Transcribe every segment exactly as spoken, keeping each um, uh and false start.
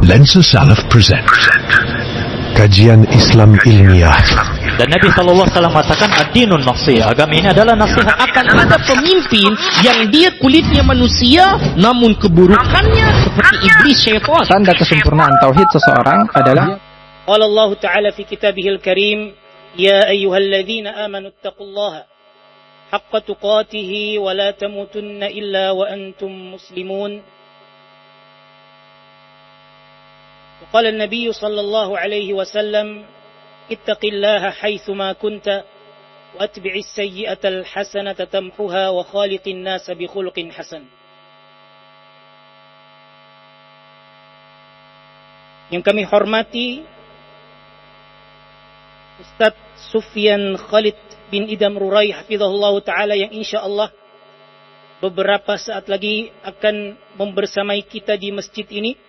Lensa Salaf present Kajian Islam Ilmiah. Dan Nabi shallallahu alaihi wasallam mengatakan ad-dinun nasiha, agama ini adalah nasihat. Akan ada pemimpin yang dia kulitnya manusia namun keburukannya seperti iblis syaitan. Tanda kesempurnaan tauhid seseorang adalah qala Allah Ta'ala fi kitabihil karim ya ayyuhalladzina amanu taqullaha haqqa tuqatih wa la tamutunna illa wa antum muslimun. وقال النبي صلى الله عليه وسلم اتق الله حيثما كنت واتبع السيئة الحسنة تمحها وخالق الناس بخلق حسن. Yang kami hormati Ustaz Sufyan Khalid bin Idam Rurai hafizahullah ta'ala, yang insyaallah beberapa saat lagi akan membersamai kita di masjid ini.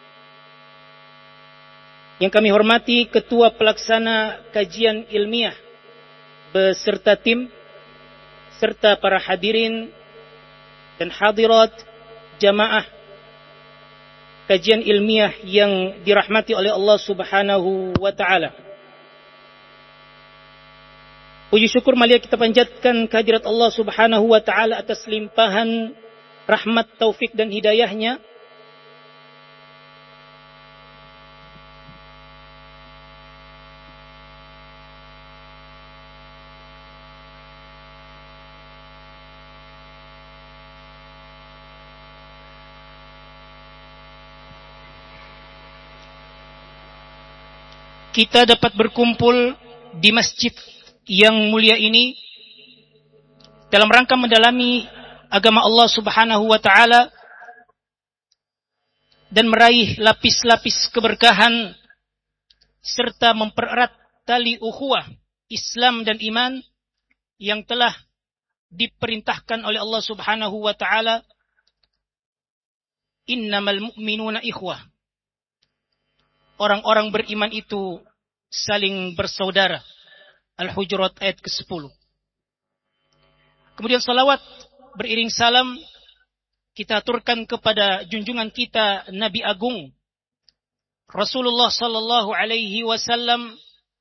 Yang kami hormati Ketua Pelaksana Kajian Ilmiah beserta tim, serta para hadirin dan hadirat jamaah kajian ilmiah yang dirahmati oleh Allah Subhanahu wa ta'ala. Puji syukur mulia kita panjatkan kehadirat Allah Subhanahu wa ta'ala atas limpahan rahmat, taufik dan hidayahnya. Kita dapat berkumpul di masjid yang mulia ini dalam rangka mendalami agama Allah Subhanahu wa ta'ala dan meraih lapis-lapis keberkahan serta mempererat tali ukhuwah Islam dan iman yang telah diperintahkan oleh Allah Subhanahu wa ta'ala. Innamal mu'minuna ikhwah. Orang-orang beriman itu saling bersaudara. Al-Hujurat ayat kesepuluh. Kemudian salawat beriring salam kita aturkan kepada junjungan kita Nabi Agung Rasulullah sallallahu alaihi wasallam,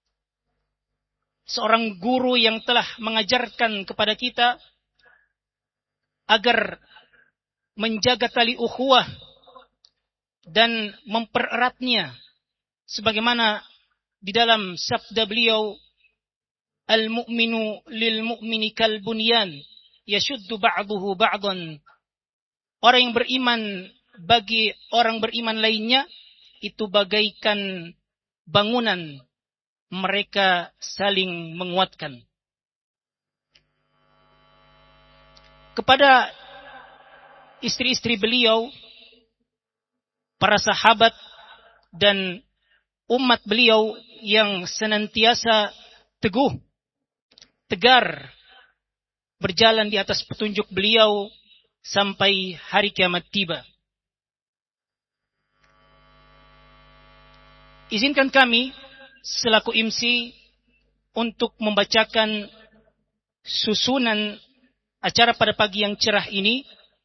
seorang guru yang telah mengajarkan kepada kita agar menjaga tali ukhuwah dan mempereratnya, sebagaimana di dalam sabda beliau, al-mu'minu lil-mu'mini kal-bunyan yashuddu ba'duhu ba'dan. Orang yang beriman bagi orang beriman lainnya itu bagaikan bangunan, mereka saling menguatkan. Kepada istri-istri beliau, para sahabat dan umat beliau yang senantiasa teguh, tegar, berjalan di atas petunjuk beliau sampai hari kiamat tiba. Izinkan kami selaku M C untuk membacakan susunan acara pada pagi yang cerah ini.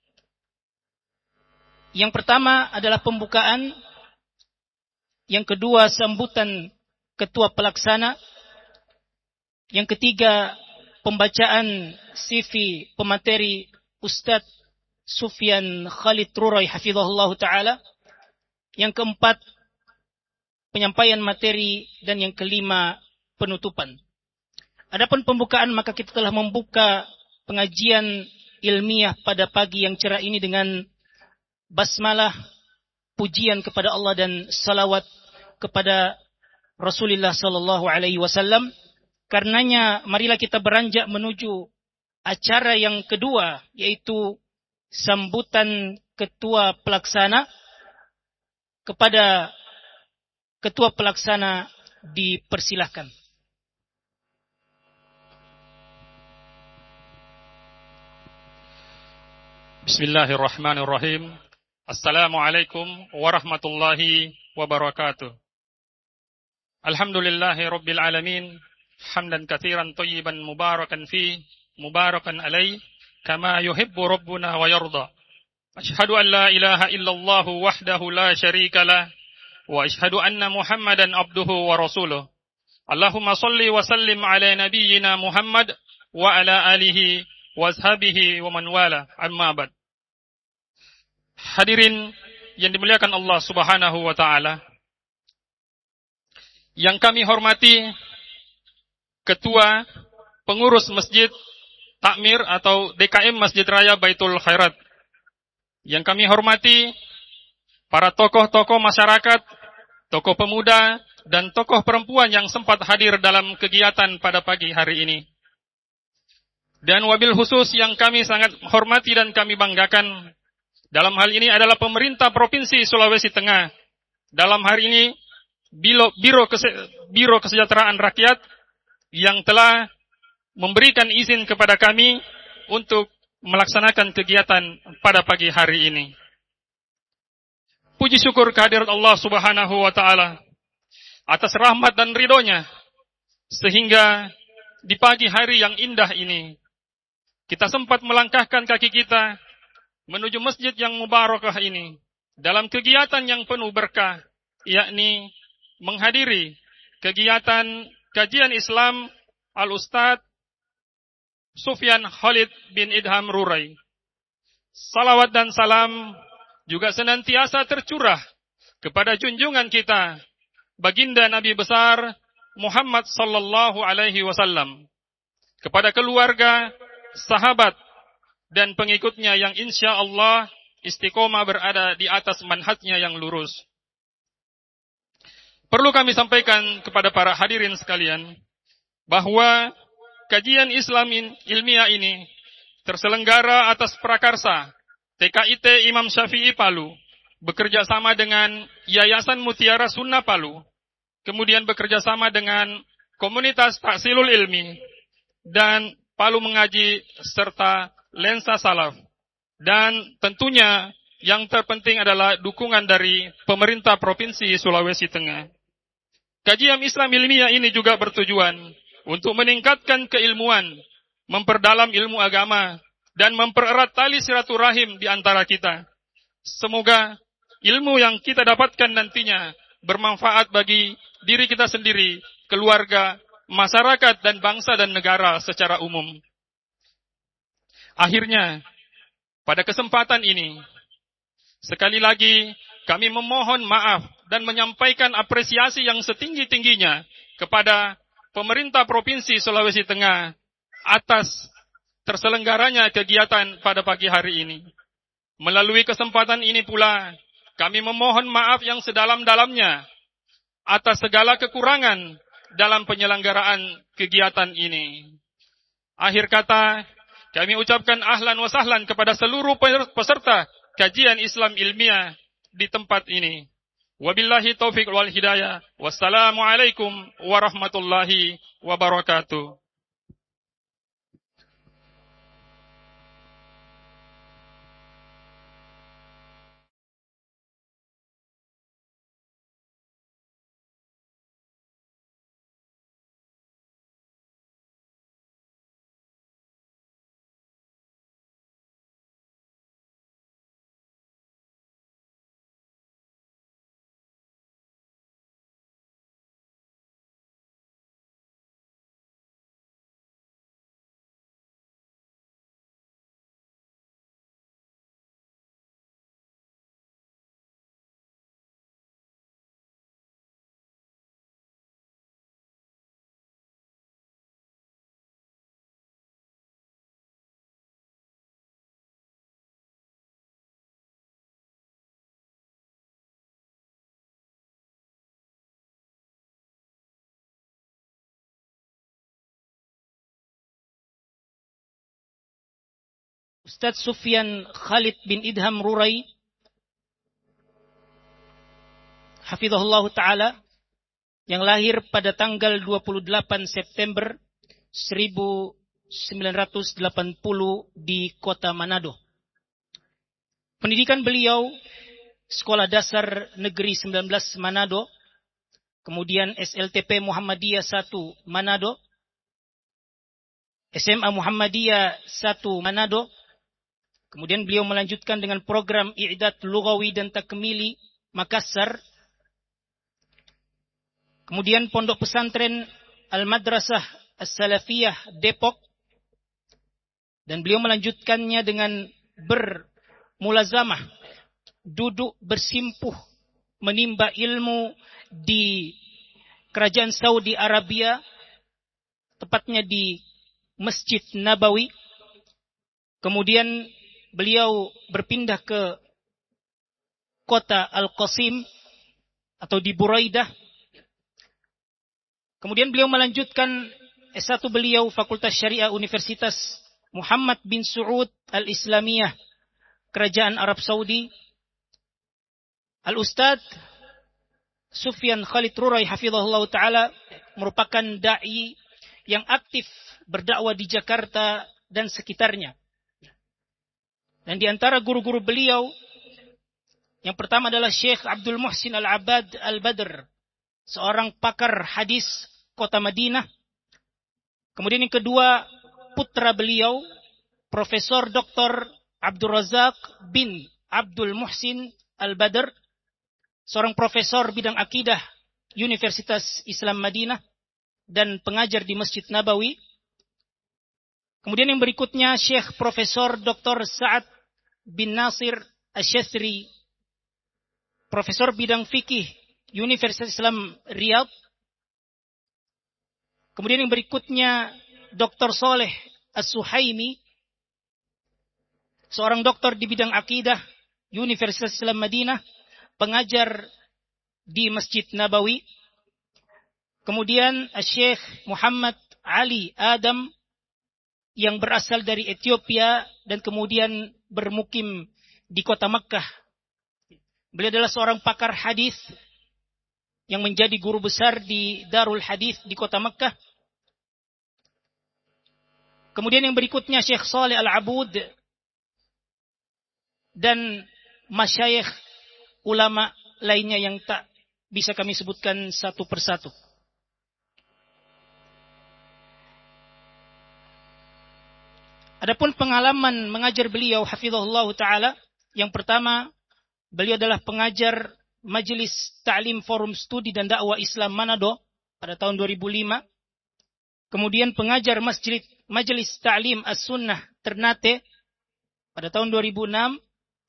Yang pertama adalah pembukaan, yang kedua sambutan ketua pelaksana, yang ketiga pembacaan C V pemateri Ustadz Sufyan Khalid Rurai hafizahullah ta'ala, yang keempat penyampaian materi, dan yang kelima penutupan. Adapun pembukaan, maka kita telah membuka pengajian ilmiah pada pagi yang cerah ini dengan basmalah, pujian kepada Allah dan salawat kepada Rasulullah sallallahu alaihi wasallam. Karenanya marilah kita beranjak menuju acara yang kedua, yaitu sambutan ketua pelaksana. Kepada ketua pelaksana dipersilahkan. Bismillahirrahmanirrahim. Assalamualaikum warahmatullahi wabarakatuh. Alhamdulillahi rabbil alamin. Hamdan katsiran thayyiban mubarakan fi, mubarakan alai, kama yuhibbu rabbuna wa yarda. Ashhadu an la ilaha illallah wahdahu la syarika lah, وأشهد أن محمدا عبده ورسوله اللهم صل وسلم على نبينا محمد وعلى آله وأصحابه ومن والاه أما بعد. Hadirin yang dimuliakan Allah Subhanahu wa taala, yang kami hormati Ketua Pengurus Masjid Takmir atau D K M Masjid Raya Baitul Khairat, yang kami hormati para tokoh-tokoh masyarakat, tokoh pemuda, dan tokoh perempuan yang sempat hadir dalam kegiatan pada pagi hari ini. Dan wabil khusus yang kami sangat hormati dan kami banggakan dalam hal ini adalah pemerintah Provinsi Sulawesi Tengah. Dalam hari ini Biro, Biro, Kese, Biro Kesejahteraan Rakyat yang telah memberikan izin kepada kami untuk melaksanakan kegiatan pada pagi hari ini. Puji syukur kehadirat Allah Subhanahu wa taala atas rahmat dan ridhonya, sehingga di pagi hari yang indah ini kita sempat melangkahkan kaki kita menuju masjid yang mubarakah ini dalam kegiatan yang penuh berkah, yakni menghadiri kegiatan kajian Islam Al-Ustadz Sufyan Khalid bin Idham Rurai. Salawat dan salam juga senantiasa tercurah kepada junjungan kita, Baginda Nabi besar Muhammad sallallahu alaihi wasallam, kepada keluarga, sahabat, dan pengikutnya yang insya Allah istiqomah berada di atas manhajnya yang lurus. Perlu kami sampaikan kepada para hadirin sekalian bahwa kajian Islam ilmiah ini terselenggara atas prakarsa T K I T Imam Syafi'i Palu, bekerja sama dengan Yayasan Mutiara Sunnah Palu, kemudian bekerja sama dengan Komunitas Taksilul Ilmi, dan Palu Mengaji, serta Lensa Salaf. Dan tentunya yang terpenting adalah dukungan dari pemerintah Provinsi Sulawesi Tengah. Kajian Islam ilmiah ini juga bertujuan untuk meningkatkan keilmuan, memperdalam ilmu agama, dan mempererat tali silaturahim di antara kita. Semoga ilmu yang kita dapatkan nantinya bermanfaat bagi diri kita sendiri, keluarga, masyarakat, dan bangsa dan negara secara umum. Akhirnya, pada kesempatan ini, sekali lagi kami memohon maaf dan menyampaikan apresiasi yang setinggi-tingginya kepada pemerintah Provinsi Sulawesi Tengah atas terselenggaranya kegiatan pada pagi hari ini. Melalui kesempatan ini pula, kami memohon maaf yang sedalam-dalamnya atas segala kekurangan dalam penyelenggaraan kegiatan ini. Akhir kata, kami ucapkan ahlan wa sahlan kepada seluruh peserta kajian Islam ilmiah di tempat ini. Wabillahi taufiq wal hidayah. Wassalamualaikum warahmatullahi wabarakatuh. Ustadz Sufyan Khalid bin Idham Rurai, hafizahullah ta'ala, yang lahir pada tanggal dua puluh delapan September seribu sembilan ratus delapan puluh di kota Manado. Pendidikan beliau Sekolah Dasar Negeri sembilan belas Manado, kemudian S L T P Muhammadiyah satu Manado, S M A Muhammadiyah satu Manado. Kemudian beliau melanjutkan dengan program I'dad Lughawi dan Takmili Makassar, Kemudian Pondok Pesantren Al-Madrasah As-Salafiyah Depok. Dan beliau melanjutkannya dengan bermulazamah, duduk bersimpuh, menimba ilmu di Kerajaan Saudi Arabia, tepatnya di Masjid Nabawi. Kemudian beliau berpindah ke kota Al-Qasim atau di Buraidah. Kemudian beliau melanjutkan S satu beliau Fakultas Syariah Universitas Muhammad bin Saud Al-Islamiyah, Kerajaan Arab Saudi. Al-Ustadz Sufyan Khalid Rurai hafizahullah ta'ala merupakan da'i yang aktif berdakwah di Jakarta dan sekitarnya. Dan di antara guru-guru beliau, yang pertama adalah Syekh Abdul Muhsin Al-Abad Al-Badr, seorang pakar hadis kota Madinah. Kemudian yang kedua, putra beliau, Profesor Doktor Abdul Razak bin Abdul Muhsin Al-Badr, seorang profesor bidang akidah Universitas Islam Madinah dan pengajar di Masjid Nabawi. Kemudian yang berikutnya Syekh Profesor Doktor Sa'ad bin Nasir Asy-Syastri, profesor bidang fikih Universitas Islam Riyadh. Kemudian yang berikutnya Doktor Soleh As-Suhaimi, seorang doktor di bidang akidah Universitas Islam Madinah, pengajar di Masjid Nabawi. Kemudian Syekh Muhammad Ali Adam yang berasal dari Ethiopia dan kemudian bermukim di kota Makkah. Beliau adalah seorang pakar hadis yang menjadi guru besar di Darul Hadis di kota Makkah. Kemudian yang berikutnya Syekh Saleh Al-Abud dan masyayikh ulama lainnya yang tak bisa kami sebutkan satu persatu. Adapun pengalaman mengajar beliau hafizahullah ta'ala, yang pertama beliau adalah pengajar Majelis Ta'lim Forum Studi dan Dakwah Islam Manado pada tahun dua ribu lima. Kemudian pengajar Masjid Majelis Ta'lim As-Sunnah Ternate pada tahun dua ribu enam.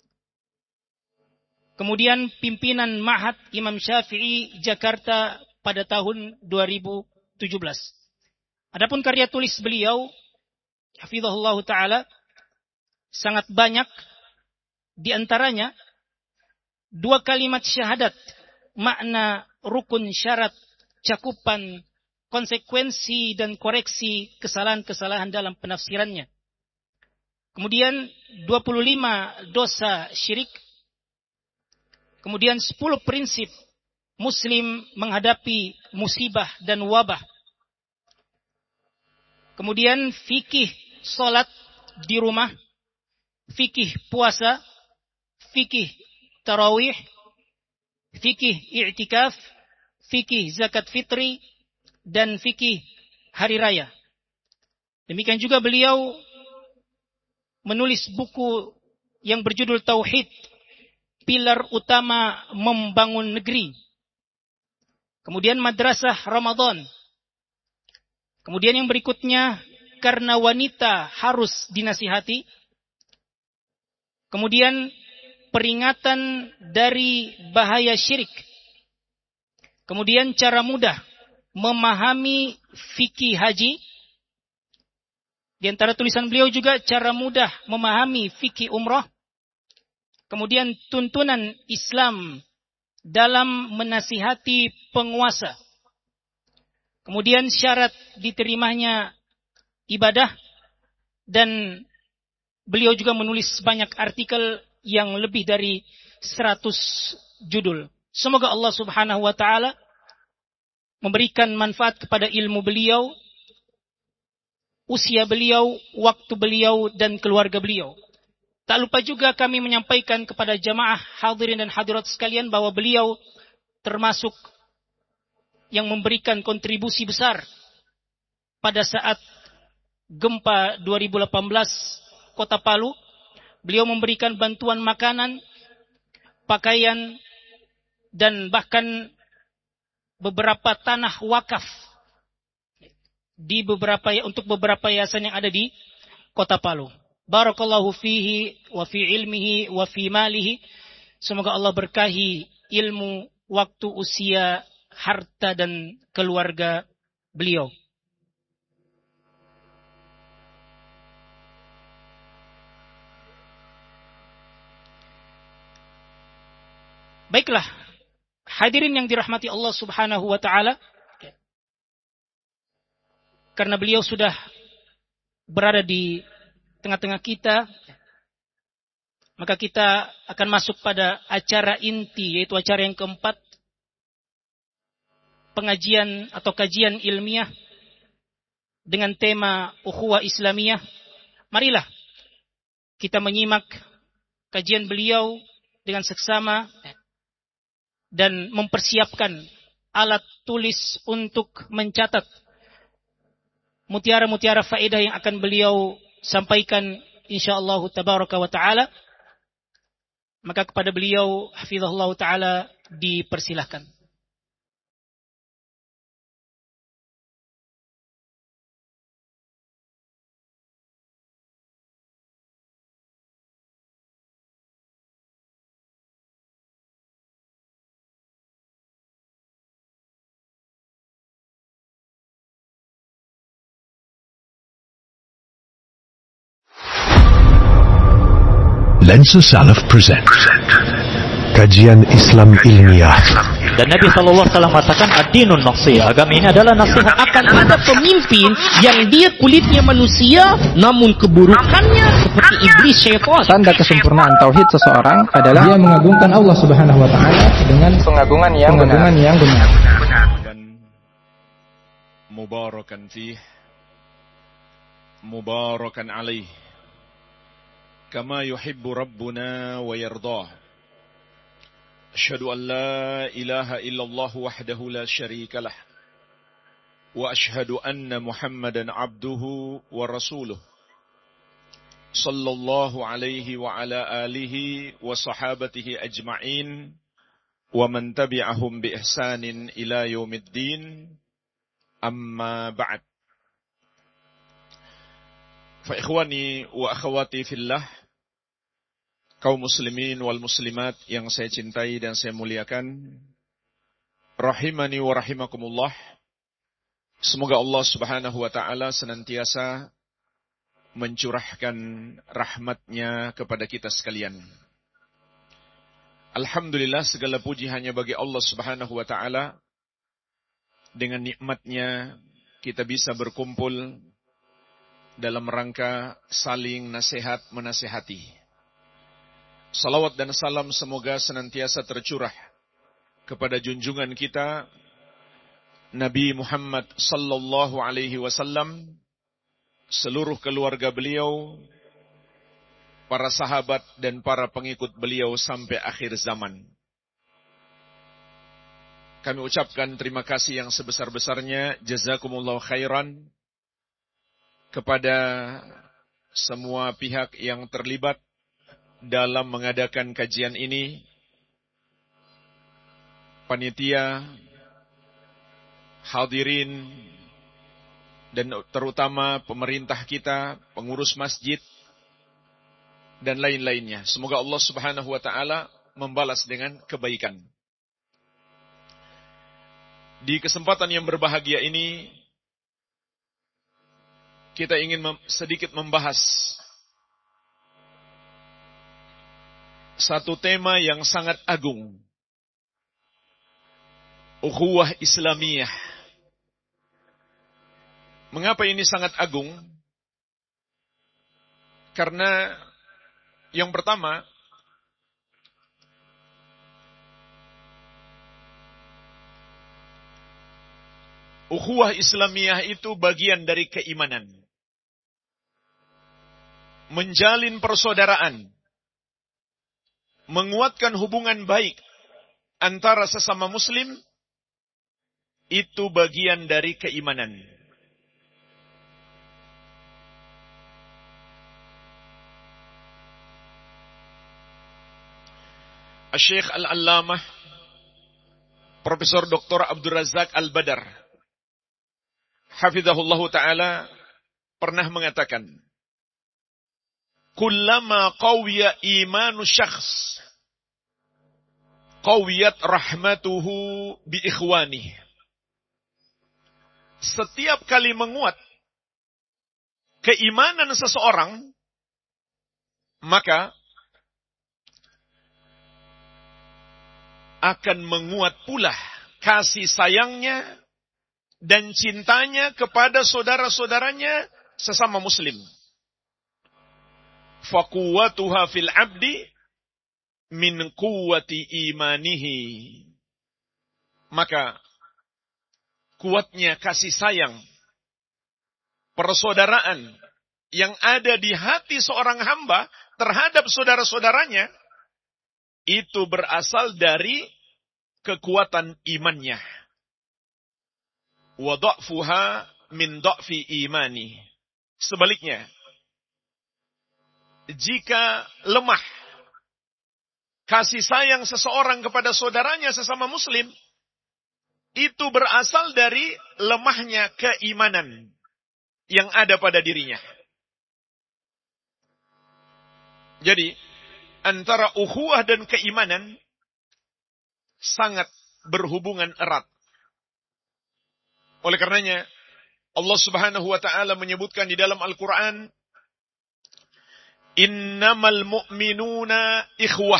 Kemudian pimpinan Ma'had Imam Syafi'i Jakarta pada tahun dua ribu tujuh belas. Adapun karya tulis beliau hafizahullah ta'ala sangat banyak, di antaranya dua kalimat syahadat, makna, rukun, syarat, cakupan, konsekuensi dan koreksi kesalahan-kesalahan dalam penafsirannya. Kemudian dua puluh lima dosa syirik. Kemudian sepuluh prinsip Muslim menghadapi musibah dan wabah. Kemudian fikih salat di rumah, fikih puasa, fikih tarawih, fikih i'tikaf, fikih zakat fitri, dan fikih hari raya. Demikian juga beliau menulis buku yang berjudul Tauhid, pilar utama membangun negeri. Kemudian Madrasah Ramadan. Kemudian yang berikutnya, karena wanita harus dinasihati. Kemudian peringatan dari bahaya syirik. Kemudian cara mudah memahami fikih haji. Di antara tulisan beliau juga cara mudah memahami fikih umrah. Kemudian tuntunan Islam dalam menasihati penguasa. Kemudian syarat diterimanya ibadah. Dan beliau juga menulis banyak artikel yang lebih dari seratus judul. Semoga Allah Subhanahu wa taala memberikan manfaat kepada ilmu beliau, usia beliau, waktu beliau, dan keluarga beliau. Tak lupa juga kami menyampaikan kepada jamaah hadirin dan hadirat sekalian bahwa beliau termasuk yang memberikan kontribusi besar pada saat gempa dua ribu delapan belas Kota Palu. Beliau memberikan bantuan makanan, pakaian, dan bahkan beberapa tanah wakaf di beberapa untuk beberapa yayasan yang ada di Kota Palu. Barakallahu fihi wa fi ilmihi wa fi malihi. Semoga Allah berkahi ilmu, waktu, usia, harta dan keluarga beliau. Baiklah, hadirin yang dirahmati Allah Subhanahu wa taala, karena beliau sudah berada di tengah-tengah kita, maka kita akan masuk pada acara inti, yaitu acara yang keempat, pengajian atau kajian ilmiah dengan tema Ukhuwah Islamiyah. Marilah kita menyimak kajian beliau dengan seksama dan mempersiapkan alat tulis untuk mencatat mutiara-mutiara faedah yang akan beliau sampaikan insyaallah tabaraka wa taala. Maka kepada beliau hafizahullah taala dipersilahkan. Lensa Salaf present kajian Islam ilmiah. Dan Nabi shallallahu alaihi wasallam mengatakan ad-dinun nasihah. Agama ini adalah nasihat. Akan ada pemimpin yang dia kulitnya manusia, namun keburukannya seperti iblis syaitan. Tanda kesempurnaan tauhid seseorang adalah dia mengagungkan Allah Subhanahu wa taala dengan pengagungan yang pengagungan benar. yang benar. Dan mubarakan fih, mubarakan alaih, kama yuhibbu rabbuna wa yardah. Asyhadu an la ilaha illallah wahdahu la syarika lah, wa asyhadu anna Muhammadan abduhu wa rasuluh, sallallahu alaihi wa ala alihi wa sahabatihi ajma'in, wa man tabi'ahum bi ihsanin ila yaumiddin, amma ba'd. Fa ikhwani wa akhwati fillah, kaum muslimin wal muslimat yang saya cintai dan saya muliakan, rahimani wa rahimakumullah. Semoga Allah Subhanahu wa taala senantiasa mencurahkan rahmatnya kepada kita sekalian. Alhamdulillah, segala puji hanya bagi Allah Subhanahu wa taala. Dengan nikmatnya kita bisa berkumpul dalam rangka saling nasihat menasihati. Salawat dan salam semoga senantiasa tercurah kepada junjungan kita Nabi Muhammad sallallahu alaihi wasallam, seluruh keluarga beliau, para sahabat dan para pengikut beliau sampai akhir zaman. Kami ucapkan terima kasih yang sebesar-besarnya, jazakumullahu khairan, kepada semua pihak yang terlibat dalam mengadakan kajian ini, panitia, hadirin, dan terutama pemerintah kita, pengurus masjid, dan lain-lainnya. Semoga Allah Subhanahu wa taala membalas dengan kebaikan. Di kesempatan yang berbahagia ini, kita ingin mem- sedikit membahas satu tema yang sangat agung, ukhuwah Islamiyah. Mengapa ini sangat agung? Karena yang pertama, ukhuwah Islamiyah itu bagian dari keimanan, menjalin persaudaraan, menguatkan hubungan baik antara sesama muslim, itu bagian dari keimanan. Syekh Al-Allamah, Profesor Doktor Abdul Razak Al-Badar, hafizahullahu ta'ala, pernah mengatakan, kullama qawiya imanu syakhs, qawiyat rahmatuhu bi ikhwanih. Setiap kali menguat keimanan seseorang, maka akan menguat pula kasih sayangnya dan cintanya kepada saudara-saudaranya sesama muslim. Faquwatuha fil abdi min quwwati imanihi. Maka kuatnya kasih sayang, persaudaraan yang ada di hati seorang hamba terhadap saudara-saudaranya, itu berasal dari kekuatan imannya. Wa dha'fuha min dha'fi imani. Sebaliknya, jika lemah kasih sayang seseorang kepada saudaranya sesama muslim, itu berasal dari lemahnya keimanan yang ada pada dirinya. Jadi, antara ukhuwah dan keimanan sangat berhubungan erat. Oleh karenanya, Allah Subhanahu wa ta'ala menyebutkan di dalam Al-Quran, innamal mu'minuna ikhwah.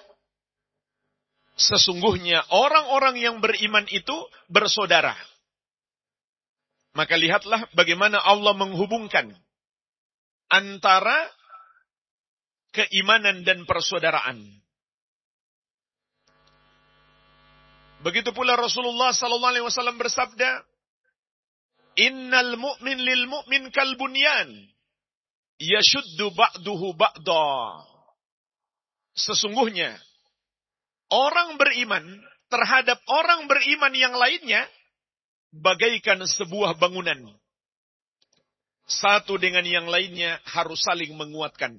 Sesungguhnya orang-orang yang beriman itu bersaudara. Maka lihatlah bagaimana Allah menghubungkan antara keimanan dan persaudaraan. Begitu pula Rasulullah sallallahu alaihi wasallam bersabda, innal mu'min lil mu'min kal bunyan yashuddu ba'duhu ba'da. Sesungguhnya orang beriman terhadap orang beriman yang lainnya bagaikan sebuah bangunan. Satu dengan yang lainnya harus saling menguatkan.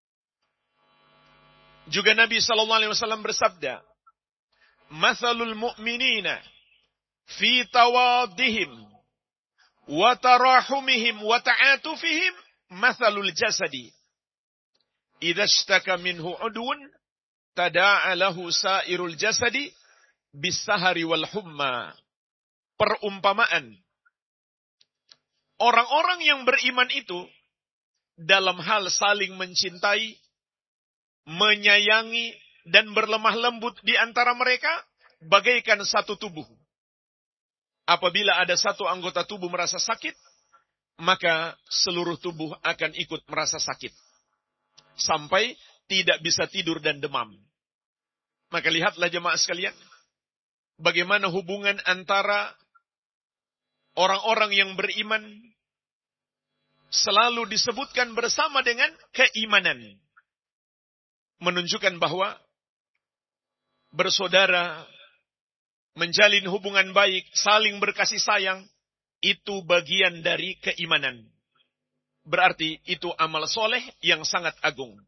Juga Nabi sallallahu alaihi wasallam bersabda, "Matsalul mu'minina fi tawaddihim wa tarahumihim wa ta'atufihim matsalul jasadi. Idza ishtaka minhu 'udwun tada'a lahu sa'irul jasadi bis-sahari wal humma." Perumpamaan orang-orang yang beriman itu dalam hal saling mencintai, menyayangi, dan berlemah lembut di antara mereka, bagaikan satu tubuh. Apabila ada satu anggota tubuh merasa sakit, maka seluruh tubuh akan ikut merasa sakit. Sampai tidak bisa tidur dan demam. Maka lihatlah jemaah sekalian, bagaimana hubungan antara orang-orang yang beriman selalu disebutkan bersama dengan keimanan. Menunjukkan bahwa bersaudara, menjalin hubungan baik, saling berkasih sayang, itu bagian dari keimanan. Berarti itu amal soleh yang sangat agung.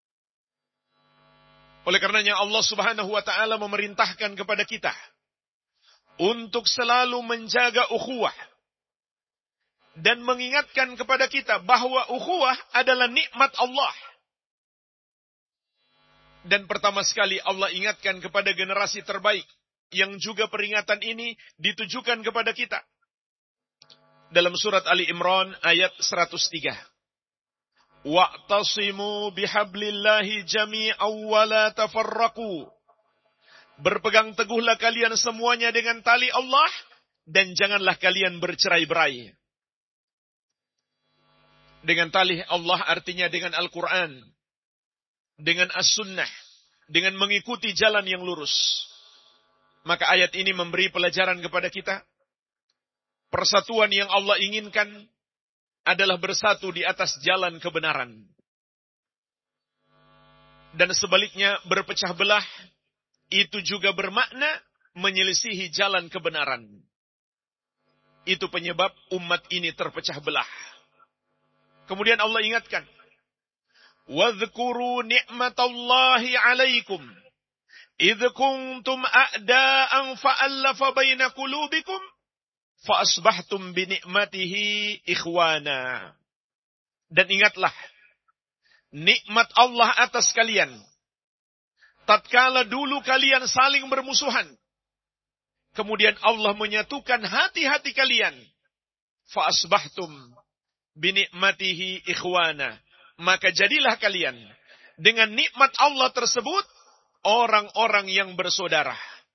Oleh karenanya Allah Subhanahu wa ta'ala memerintahkan kepada kita untuk selalu menjaga ukhuwah dan mengingatkan kepada kita bahwa ukhuwah adalah nikmat Allah. Dan pertama sekali Allah ingatkan kepada generasi terbaik yang juga peringatan ini ditujukan kepada kita. Dalam surat Ali Imran ayat seratus tiga. Wa'tasimu bihablillahi jami'aw wa la tafarraqu. Berpegang teguhlah kalian semuanya dengan tali Allah dan janganlah kalian bercerai-berai. Dengan tali Allah artinya dengan Al-Quran, dengan As-Sunnah, dengan mengikuti jalan yang lurus. Maka ayat ini memberi pelajaran kepada kita. Persatuan yang Allah inginkan adalah bersatu di atas jalan kebenaran. Dan sebaliknya berpecah belah, itu juga bermakna menyelisihi jalan kebenaran. Itu penyebab umat ini terpecah belah. Kemudian Allah ingatkan, وَاذْكُرُوا نِعْمَةَ اللَّهِ عَلَيْكُمْ idh kuntum a'da'an fa'allafa baina qulubikum fa asbahtum bi ni'matihi ikhwana. Dan ingatlah nikmat Allah atas kalian tatkala dulu kalian saling bermusuhan, kemudian Allah menyatukan hati-hati kalian, fa asbahtum bi ni'matihi ikhwana, maka jadilah kalian dengan nikmat Allah tersebut orang-orang yang bersaudara.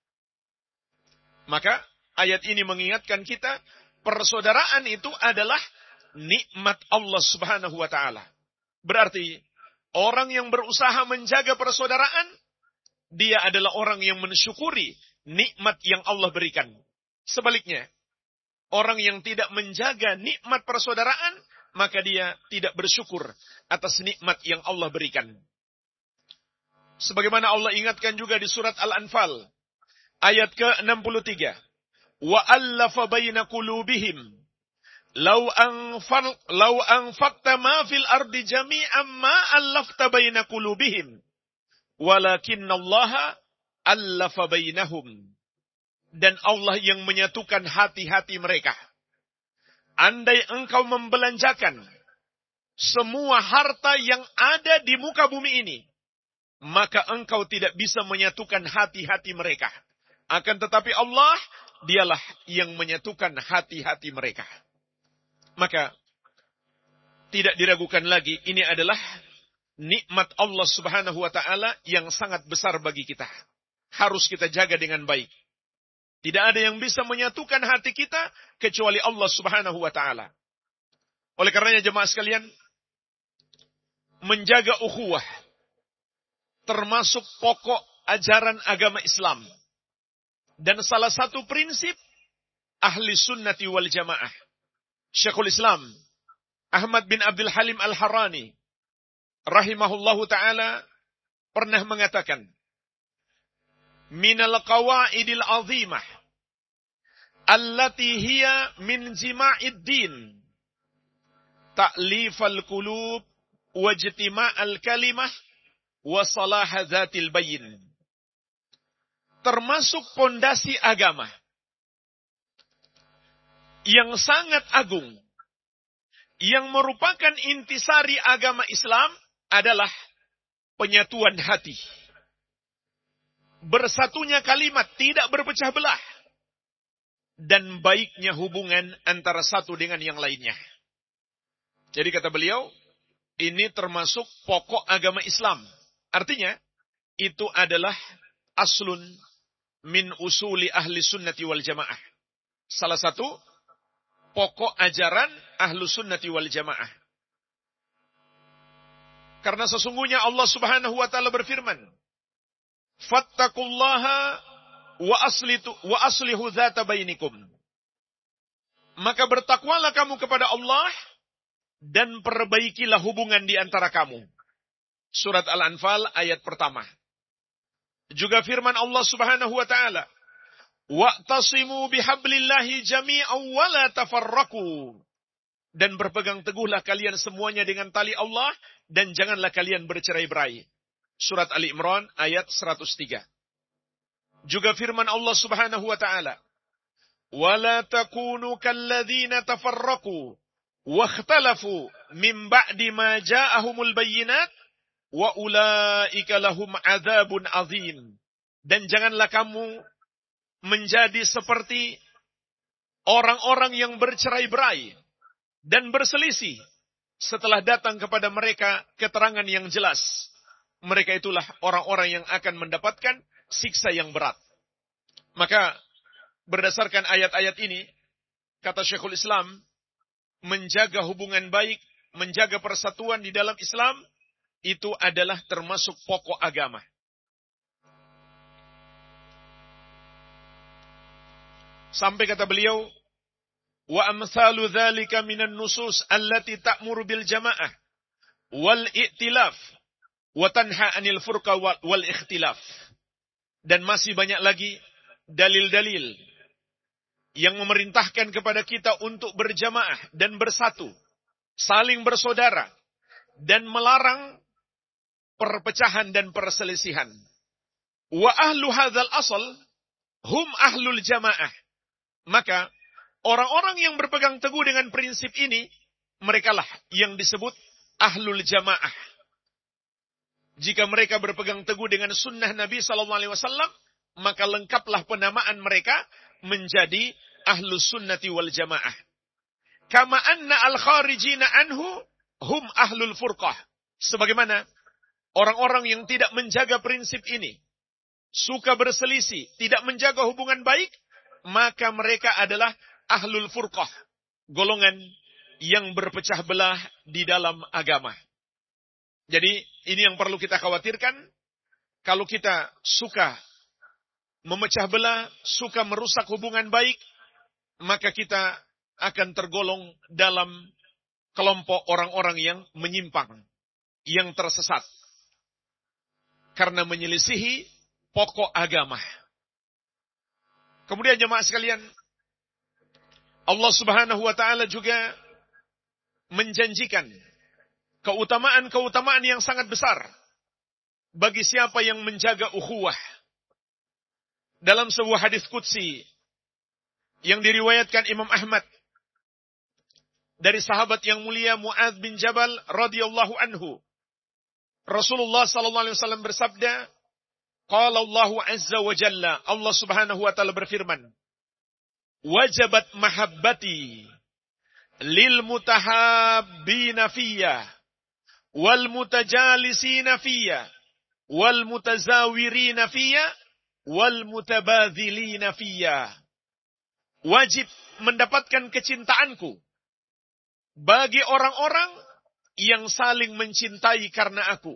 Maka ayat ini mengingatkan kita, persaudaraan itu adalah nikmat Allah Subhanahu wa taala. Berarti orang yang berusaha menjaga persaudaraan, dia adalah orang yang mensyukuri nikmat yang Allah berikan. Sebaliknya, orang yang tidak menjaga nikmat persaudaraan, maka dia tidak bersyukur atas nikmat yang Allah berikan. Sebagaimana Allah ingatkan juga di surat Al-Anfal, ayat ke enam puluh tiga. Wa allafa baina qulubihim law anfal law anfaqta ma fil ardi jami'an ma allafta baina qulubihim walakinallaha allafa bainahum. Dan Allah yang menyatukan hati-hati mereka. Andai engkau membelanjakan semua harta yang ada di muka bumi ini, maka engkau tidak bisa menyatukan hati-hati mereka. Akan tetapi Allah, dialah yang menyatukan hati-hati mereka. Maka, tidak diragukan lagi, ini adalah nikmat Allah Subhanahu wa ta'ala yang sangat besar bagi kita. Harus kita jaga dengan baik. Tidak ada yang bisa menyatukan hati kita kecuali Allah Subhanahu wa ta'ala. Oleh karenanya jemaah sekalian, menjaga ukhuwah termasuk pokok ajaran agama Islam. Dan salah satu prinsip ahli sunnati wal jamaah. Syekhul Islam Ahmad bin Abdul Halim Al-Harrani rahimahullahu ta'ala pernah mengatakan, minal qawaidil azimah allati hiya min jima'id din ta'lifal qulub wajtima'al kalimah wa salaha dzatil bayin. Termasuk pondasi agama yang sangat agung, yang merupakan intisari agama Islam adalah penyatuan hati. Bersatunya kalimat, tidak berpecah belah. Dan baiknya hubungan antara satu dengan yang lainnya. Jadi kata beliau, ini termasuk pokok agama Islam. Artinya, itu adalah aslun min usuli ahli sunnati wal jamaah. Salah satu pokok ajaran ahlu sunnati wal jamaah. Karena sesungguhnya Allah Subhanahu wa ta'ala berfirman, fattaqullaha wa aslitu wa aslihu dzata bainikum. Maka bertakwalah kamu kepada Allah dan perbaikilah hubungan di antara kamu. Surat Al-Anfal ayat pertama. Juga firman Allah Subhanahu wa ta'ala, wa'tasimu bihablillahi jami'an wa la tafarraqu. Dan berpegang teguhlah kalian semuanya dengan tali Allah dan janganlah kalian bercerai-berai. Surat Ali Imran ayat seratus tiga. Juga firman Allah Subhanahu wa ta'ala, وَلَا تَكُونُوا كَالَّذِينَ تَفَرَّقُوا وَاخْتَلَفُوا مِنْ بَعْدِ مَا جَاءَهُمُ الْبَيِّنَاتِ وَأُولَئِكَ لَهُمْ عَذَابٌ عَظِيمٌ. Dan janganlah kamu menjadi seperti orang-orang yang bercerai-berai dan berselisih setelah datang kepada mereka keterangan yang jelas. Mereka itulah orang-orang yang akan mendapatkan siksa yang berat. Maka berdasarkan ayat-ayat ini, kata Syekhul Islam, menjaga hubungan baik, menjaga persatuan di dalam Islam, itu adalah termasuk pokok agama. Sampai kata beliau, wa amsalu dzalika minan nusus allati ta'muru bil jamaah wal i'tilaf wa tanha 'anil furqa wal ikhtilaf. Dan masih banyak lagi dalil-dalil yang memerintahkan kepada kita untuk berjamaah dan bersatu, saling bersaudara, dan melarang perpecahan dan perselisihan. Wa ahlu hadzal asal hum ahlul jamaah. Maka orang-orang yang berpegang teguh dengan prinsip ini, merekalah yang disebut ahlul jamaah. Jika mereka berpegang teguh dengan sunnah Nabi sallallahu alaihi wasallam, maka lengkaplah penamaan mereka menjadi ahlus sunnati wal jamaah. Kama anna al-kharijina anhu hum ahlul furqah. Sebagaimana orang-orang yang tidak menjaga prinsip ini, suka berselisih, tidak menjaga hubungan baik, maka mereka adalah ahlul furqah, golongan yang berpecah belah di dalam agama. Jadi ini yang perlu kita khawatirkan. Kalau kita suka memecah belah, suka merusak hubungan baik, maka kita akan tergolong dalam kelompok orang-orang yang menyimpang, yang tersesat, karena menyelisihi pokok agama. Kemudian jemaah sekalian, Allah Subhanahu wa taala juga menjanjikan keutamaan-keutamaan yang sangat besar bagi siapa yang menjaga ukhuwah. Dalam sebuah hadis qudsi yang diriwayatkan Imam Ahmad dari sahabat yang mulia Mu'adz bin Jabal radhiyallahu anhu, Rasulullah sallallahu alaihi wasallam bersabda, qala Allahu azza wa jalla, Allah Subhanahu wa taala berfirman, wajabat mahabbati lil mutahabbina fiyya wal mutajalisina fiyya wal mutazawirina fiyya wal mutabadzilina fiyya. Wajib mendapatkan kecintaanku bagi orang-orang yang saling mencintai karena aku,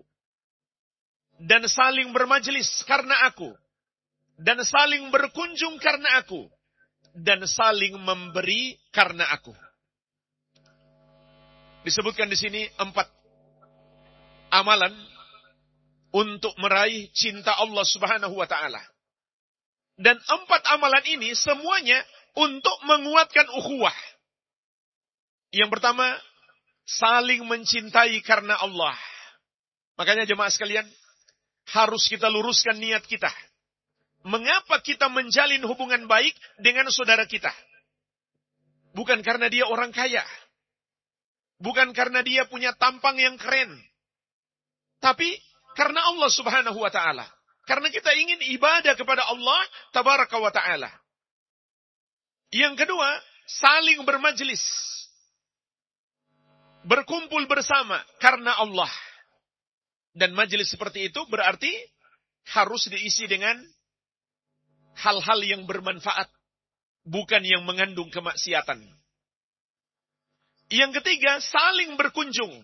dan saling bermajelis karena aku, dan saling berkunjung karena aku, dan saling memberi karena aku. Disebutkan di sini empat amalan untuk meraih cinta Allah Subhanahu wa taala. Dan empat amalan ini semuanya untuk menguatkan ukhuwah. Yang pertama, saling mencintai karena Allah. Makanya jemaah sekalian, harus kita luruskan niat kita. Mengapa kita menjalin hubungan baik dengan saudara kita? Bukan karena dia orang kaya. Bukan karena dia punya tampang yang keren. Tapi karena Allah Subhanahu wa taala. Karena kita ingin ibadah kepada Allah tabaraka wa taala. Yang kedua, saling bermajlis. Berkumpul bersama karena Allah. Dan majelis seperti itu berarti harus diisi dengan hal-hal yang bermanfaat, bukan yang mengandung kemaksiatan. Yang ketiga, saling berkunjung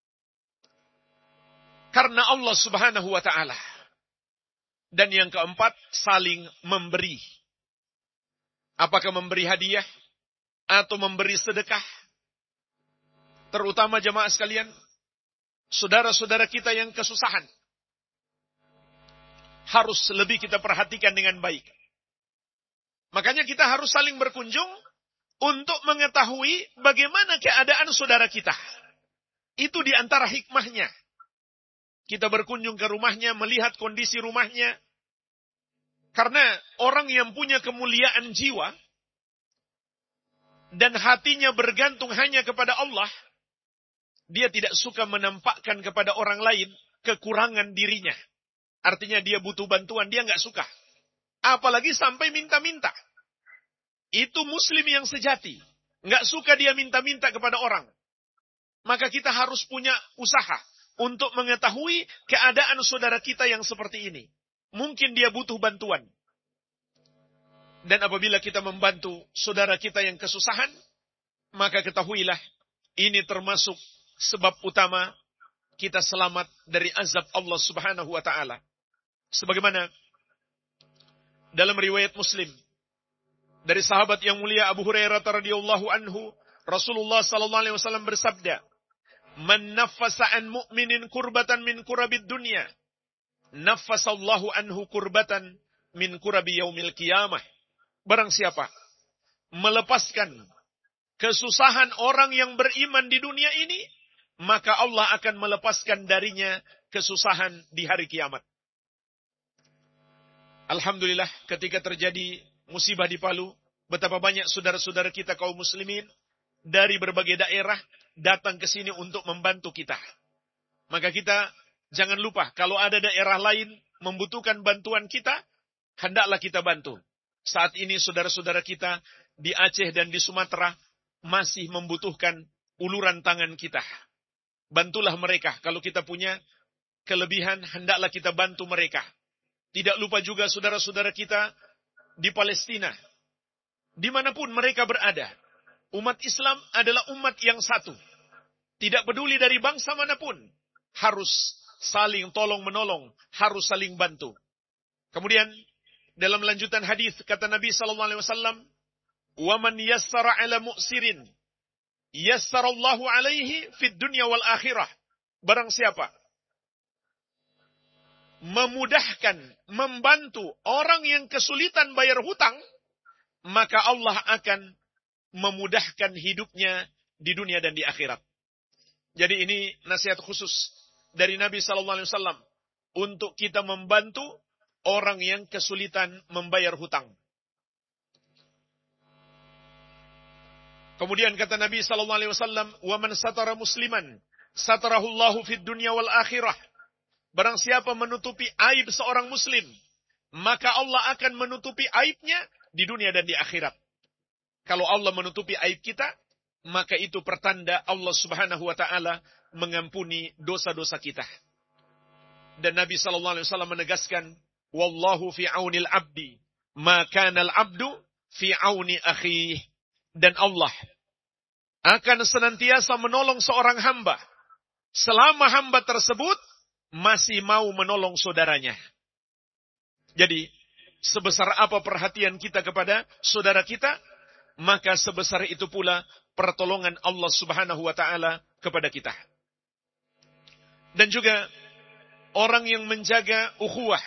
karena Allah Subhanahu wa taala. Dan yang keempat, saling memberi. Apakah memberi hadiah atau memberi sedekah? Terutama jemaah sekalian, saudara-saudara kita yang kesusahan, harus lebih kita perhatikan dengan baik. Makanya kita harus saling berkunjung untuk mengetahui bagaimana keadaan saudara kita. Itu di antara hikmahnya. Kita berkunjung ke rumahnya, melihat kondisi rumahnya. Karena orang yang punya kemuliaan jiwa dan hatinya bergantung hanya kepada Allah, dia tidak suka menampakkan kepada orang lain kekurangan dirinya. Artinya dia butuh bantuan, dia nggak suka. Apalagi sampai minta-minta. Itu muslim yang sejati. Nggak suka dia minta-minta kepada orang. Maka kita harus punya usaha untuk mengetahui keadaan saudara kita yang seperti ini. Mungkin dia butuh bantuan. Dan apabila kita membantu saudara kita yang kesusahan, maka ketahuilah ini termasuk sebab utama kita selamat dari azab Allah Subhanahu wa taala. Sebagaimana dalam riwayat Muslim dari sahabat yang mulia Abu Hurairah radhiyallahu anhu, Rasulullah sallallahu alaihi wasallam bersabda, "Man naffasa an mu'minin kurbatan min kurabid dunya, naffasallahu anhu kurbatan min kurabi yaumil qiyamah." Barang siapa melepaskan kesusahan orang yang beriman di dunia ini, maka Allah akan melepaskan darinya kesusahan di hari kiamat. Alhamdulillah ketika terjadi musibah di Palu, betapa banyak saudara-saudara kita kaum muslimin dari berbagai daerah datang ke sini untuk membantu kita. Maka kita jangan lupa kalau ada daerah lain membutuhkan bantuan kita, hendaklah kita bantu. Saat ini saudara-saudara kita di Aceh dan di Sumatera masih membutuhkan uluran tangan kita. Bantulah mereka. Kalau kita punya kelebihan, hendaklah kita bantu mereka. Tidak lupa juga saudara-saudara kita di Palestina. Dimanapun mereka berada. Umat Islam adalah umat yang satu. Tidak peduli dari bangsa manapun. Harus saling tolong-menolong. Harus saling bantu. Kemudian, dalam lanjutan hadis kata Nabi sallallahu alaihi wasallam, "Wa man yassara 'ala mu'sirin, yassarallahu 'alaihi fid dunya wal akhirah." Barang siapa memudahkan, membantu orang yang kesulitan bayar hutang, maka Allah akan memudahkan hidupnya di dunia dan di akhirat. Jadi ini nasihat khusus dari Nabi sallallahu alaihi wasallam untuk kita membantu orang yang kesulitan membayar hutang. Kemudian kata Nabi sallallahu alaihi wasallam, "Wa man satara musliman, satarahullahu fid dunya wal akhirah." Barang siapa menutupi aib seorang muslim, maka Allah akan menutupi aibnya di dunia dan di akhirat. Kalau Allah menutupi aib kita, maka itu pertanda Allah Subhanahu wa taala mengampuni dosa-dosa kita. Dan Nabi sallallahu alaihi wasallam menegaskan, "Wallahu fi aunil abdi, ma kana al-'abdu fi auni akhihi." Dan Allah akan senantiasa menolong seorang hamba selama hamba tersebut masih mau menolong saudaranya. Jadi, sebesar apa perhatian kita kepada saudara kita, maka sebesar itu pula pertolongan Allah Subhanahu wa taala kepada kita. Dan juga orang yang menjaga ukhuwah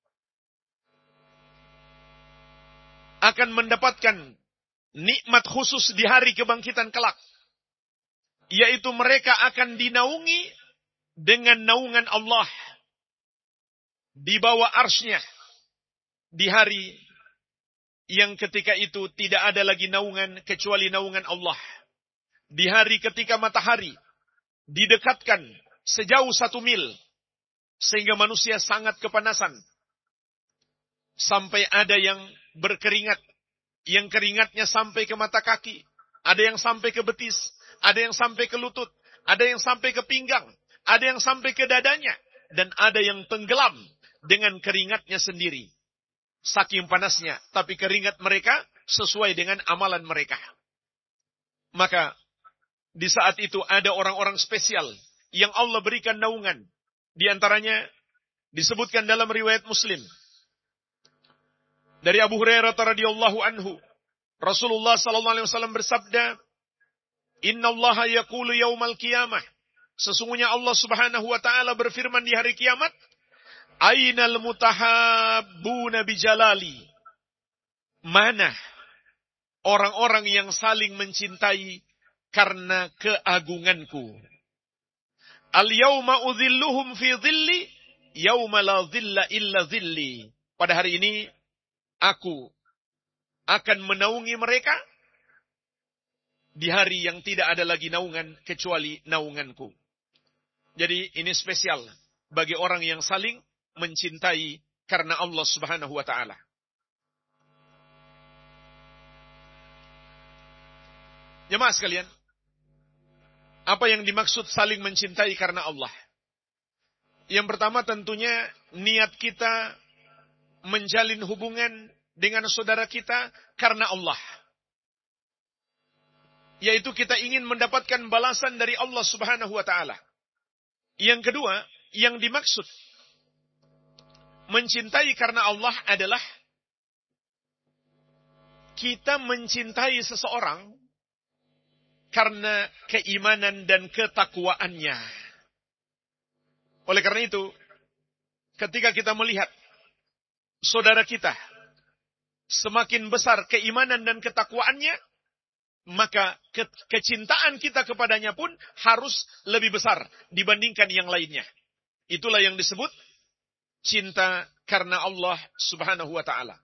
akan mendapatkan nikmat khusus di hari kebangkitan kelak, yaitu mereka akan dinaungi dengan naungan Allah di bawah arsy-Nya di hari yang ketika itu tidak ada lagi naungan kecuali naungan Allah. Di hari ketika matahari didekatkan sejauh satu mil sehingga manusia sangat kepanasan sampai ada yang berkeringat, yang keringatnya sampai ke mata kaki, ada yang sampai ke betis, ada yang sampai ke lutut, ada yang sampai ke pinggang, ada yang sampai ke dadanya, dan ada yang tenggelam dengan keringatnya sendiri. Saking panasnya, tapi keringat mereka sesuai dengan amalan mereka. Maka, di saat itu ada orang-orang spesial yang Allah berikan naungan. Di antaranya, disebutkan dalam riwayat Muslim. Dari Abu Hurairah radhiyallahu anhu, Rasulullah sallallahu alaihi wasallam bersabda, "Inna Allaha yaqulu yaumal qiyamah." Sesungguhnya Allah Subhanahu wa taala berfirman di hari kiamat, "Ainal mutahabbuna bijalali." Mana orang-orang yang saling mencintai karena keagunganku? Al-yauma udhilluhum fi dhilli yauma la dhilla illa dhilli. Pada hari ini aku akan menaungi mereka di hari yang tidak ada lagi naungan kecuali naunganku. Jadi ini spesial bagi orang yang saling mencintai karena Allah Subhanahu wa taala. Jemaah sekalian, apa yang dimaksud saling mencintai karena Allah? Yang pertama tentunya niat kita menjalin hubungan dengan saudara kita karena Allah. Yaitu kita ingin mendapatkan balasan dari Allah Subhanahu wa taala. Yang kedua, yang dimaksud mencintai karena Allah adalah kita mencintai seseorang karena keimanan dan ketakwaannya. Oleh karena itu, ketika kita melihat saudara kita semakin besar keimanan dan ketakwaannya, maka ke- kecintaan kita kepadanya pun harus lebih besar dibandingkan yang lainnya. Itulah yang disebut cinta karena Allah Subhanahu wa ta'ala.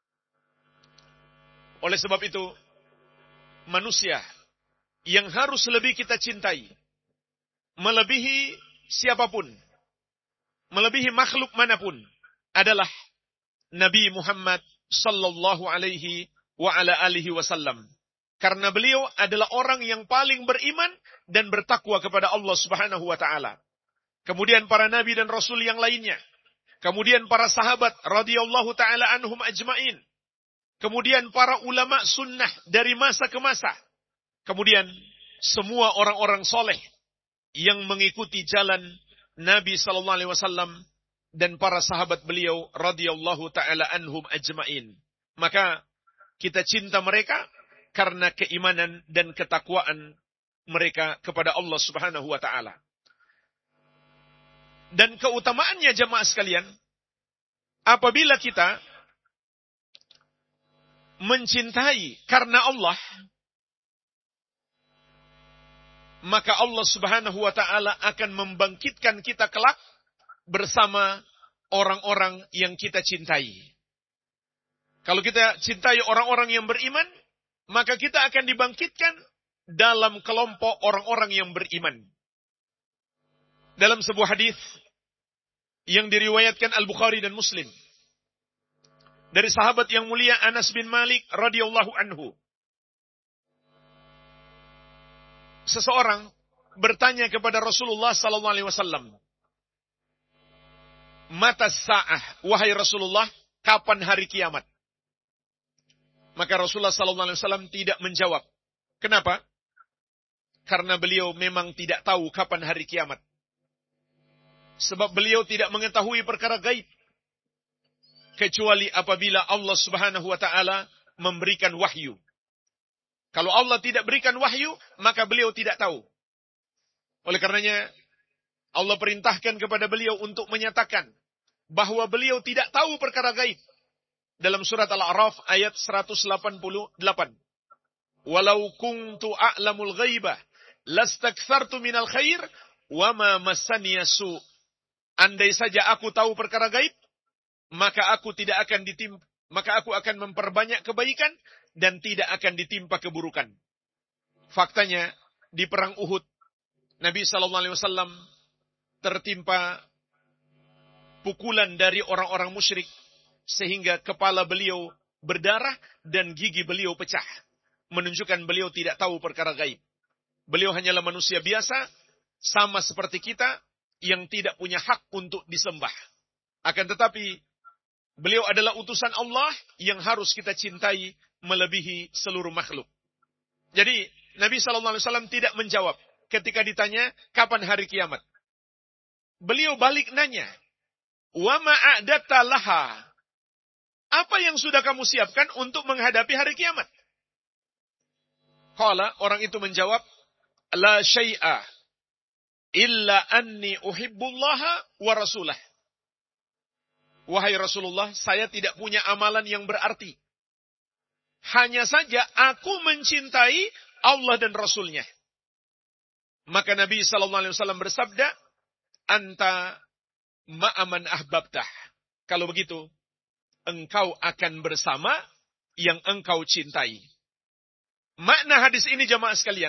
Oleh sebab itu, manusia yang harus lebih kita cintai, melebihi siapapun, melebihi makhluk manapun, adalah Nabi Muhammad sallallahu alaihi wa ala alihi wasallam. Karena beliau adalah orang yang paling beriman dan bertakwa kepada Allah Subhanahu wa ta'ala. Kemudian para nabi dan rasul yang lainnya. Kemudian para sahabat radhiyallahu ta'ala anhum ajmain. Kemudian para ulama sunnah dari masa ke masa. Kemudian semua orang-orang soleh yang mengikuti jalan Nabi sallallahu alaihi wasallam dan para sahabat beliau radhiyallahu ta'ala anhum ajmain. Maka kita cinta mereka karena keimanan dan ketakwaan mereka kepada Allah Subhanahu wa ta'ala. Dan keutamaannya jemaah sekalian, apabila kita mencintai karena Allah, maka Allah Subhanahu wa ta'ala akan membangkitkan kita kelak bersama orang-orang yang kita cintai. Kalau kita cintai orang-orang yang beriman, maka kita akan dibangkitkan dalam kelompok orang-orang yang beriman. Dalam sebuah hadis yang diriwayatkan Al-Bukhari dan Muslim, dari sahabat yang mulia Anas bin Malik radhiyallahu anhu, seseorang bertanya kepada Rasulullah sallallahu alaihi wasallam, "Mata sa'ah, wahai Rasulullah, kapan hari kiamat?" Maka Rasulullah sallallahu alaihi wasallam tidak menjawab. Kenapa? Karena beliau memang tidak tahu kapan hari kiamat. Sebab beliau tidak mengetahui perkara gaib, kecuali apabila Allah Subhanahu wa ta'ala memberikan wahyu. Kalau Allah tidak berikan wahyu, maka beliau tidak tahu. Oleh karenanya, Allah perintahkan kepada beliau untuk menyatakan bahwa beliau tidak tahu perkara gaib. Dalam surat Al-A'raf ayat seratus delapan puluh delapan. Walau kuntu a'lamul ghaibah, lastakthartu minal khair, wa ma massaniya su'. Andai saja aku tahu perkara gaib, maka aku tidak akan ditimpa, maka aku akan memperbanyak kebaikan dan tidak akan ditimpa keburukan. Faktanya, di perang Uhud, Nabi sallallahu alaihi wasallam tertimpa pukulan dari orang-orang musyrik, sehingga kepala beliau berdarah dan gigi beliau pecah. Menunjukkan beliau tidak tahu perkara gaib. Beliau hanyalah manusia biasa, sama seperti kita, yang tidak punya hak untuk disembah. Akan tetapi, beliau adalah utusan Allah yang harus kita cintai melebihi seluruh makhluk. Jadi, Nabi sallallahu alaihi wasallam tidak menjawab ketika ditanya, kapan hari kiamat? Beliau balik nanya, "Wa ma a'datta laha?" Apa yang sudah kamu siapkan untuk menghadapi hari kiamat? Qala, orang itu menjawab, "La syai'a illa anni uhibbullaha wa rasulah." Wahai Rasulullah, saya tidak punya amalan yang berarti. Hanya saja aku mencintai Allah dan Rasulnya. Maka Nabi sallallahu alaihi wasallam bersabda, "Anta ma'aman ahbabtah." Kalau begitu, engkau akan bersama yang engkau cintai. Makna hadis ini jamaah sekalian,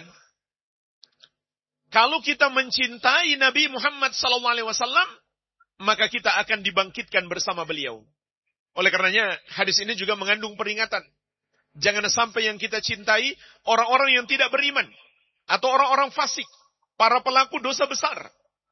kalau kita mencintai Nabi Muhammad sallallahu alaihi wasallam, maka kita akan dibangkitkan bersama beliau. Oleh karenanya, hadis ini juga mengandung peringatan. Jangan sampai yang kita cintai orang-orang yang tidak beriman, atau orang-orang fasik, para pelaku dosa besar.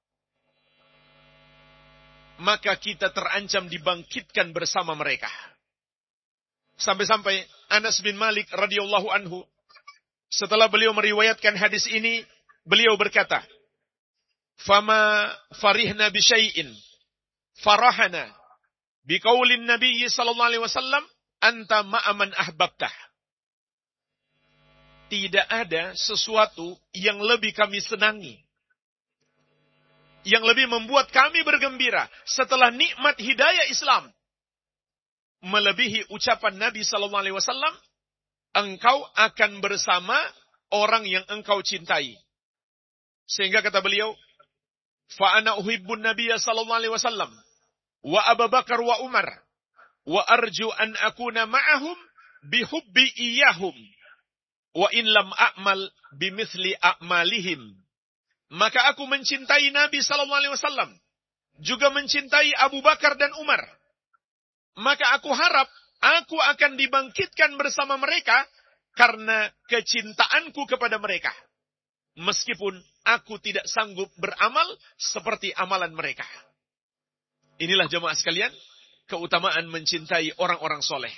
Maka kita terancam dibangkitkan bersama mereka. Sampai-sampai Anas bin Malik radhiyallahu anhu, setelah beliau meriwayatkan hadis ini, beliau berkata, "Fama farihna bi syai'in farahana bi qaulin Nabi sallallahu alaihi wasallam anta ma'aman ahbabtah." Tidak ada sesuatu yang lebih kami senangi, yang lebih membuat kami bergembira setelah nikmat hidayah Islam, melebihi ucapan Nabi sallallahu alaihi wasallam, engkau akan bersama orang yang engkau cintai. Sehingga kata beliau, fa ana uhibbun nabiyya sallallahu alaihi wasallam, wa Abu Bakar wa Umar wa arju an akuna ma'ahum bihubbi iyahum wa in lam a'mal bimithli a'malihim. Maka aku mencintai Nabi sallallahu alaihi wasallam, juga mencintai Abu Bakar dan Umar. Maka aku harap aku akan dibangkitkan bersama mereka karena kecintaanku kepada mereka. Meskipun aku tidak sanggup beramal seperti amalan mereka. Inilah jemaah sekalian, keutamaan mencintai orang-orang soleh.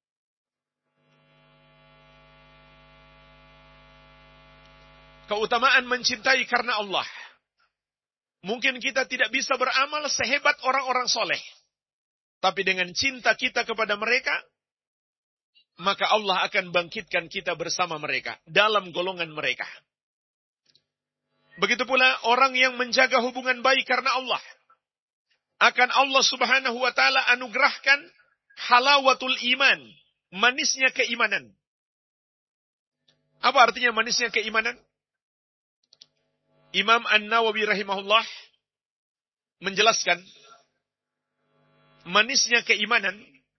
Keutamaan mencintai karena Allah. Mungkin kita tidak bisa beramal sehebat orang-orang soleh. Tapi dengan cinta kita kepada mereka, maka Allah akan bangkitkan kita bersama mereka, dalam golongan mereka. Begitu pula orang yang menjaga hubungan baik karena Allah, akan Allah subhanahu wa ta'ala anugerahkan halawatul iman, manisnya keimanan. Apa artinya manisnya keimanan? Imam An-Nawawi rahimahullah menjelaskan, manisnya keimanan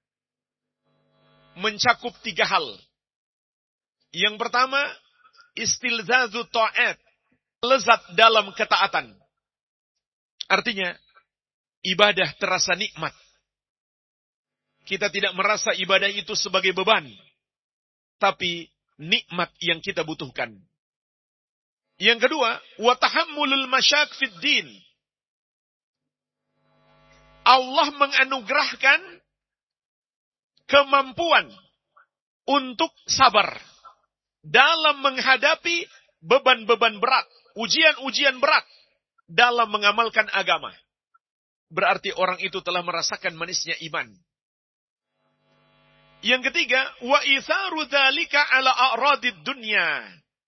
mencakup tiga hal. Yang pertama, istilzazu ta'at, lezat dalam ketaatan. Artinya, ibadah terasa nikmat. Kita tidak merasa ibadah itu sebagai beban, tapi nikmat yang kita butuhkan. Yang kedua, wa tahammulul masyak fid din. Allah menganugerahkan kemampuan untuk sabar dalam menghadapi beban-beban berat, ujian-ujian berat dalam mengamalkan agama. Berarti orang itu telah merasakan manisnya iman. Yang ketiga, wa itharu dzalika ala a'radid dunya.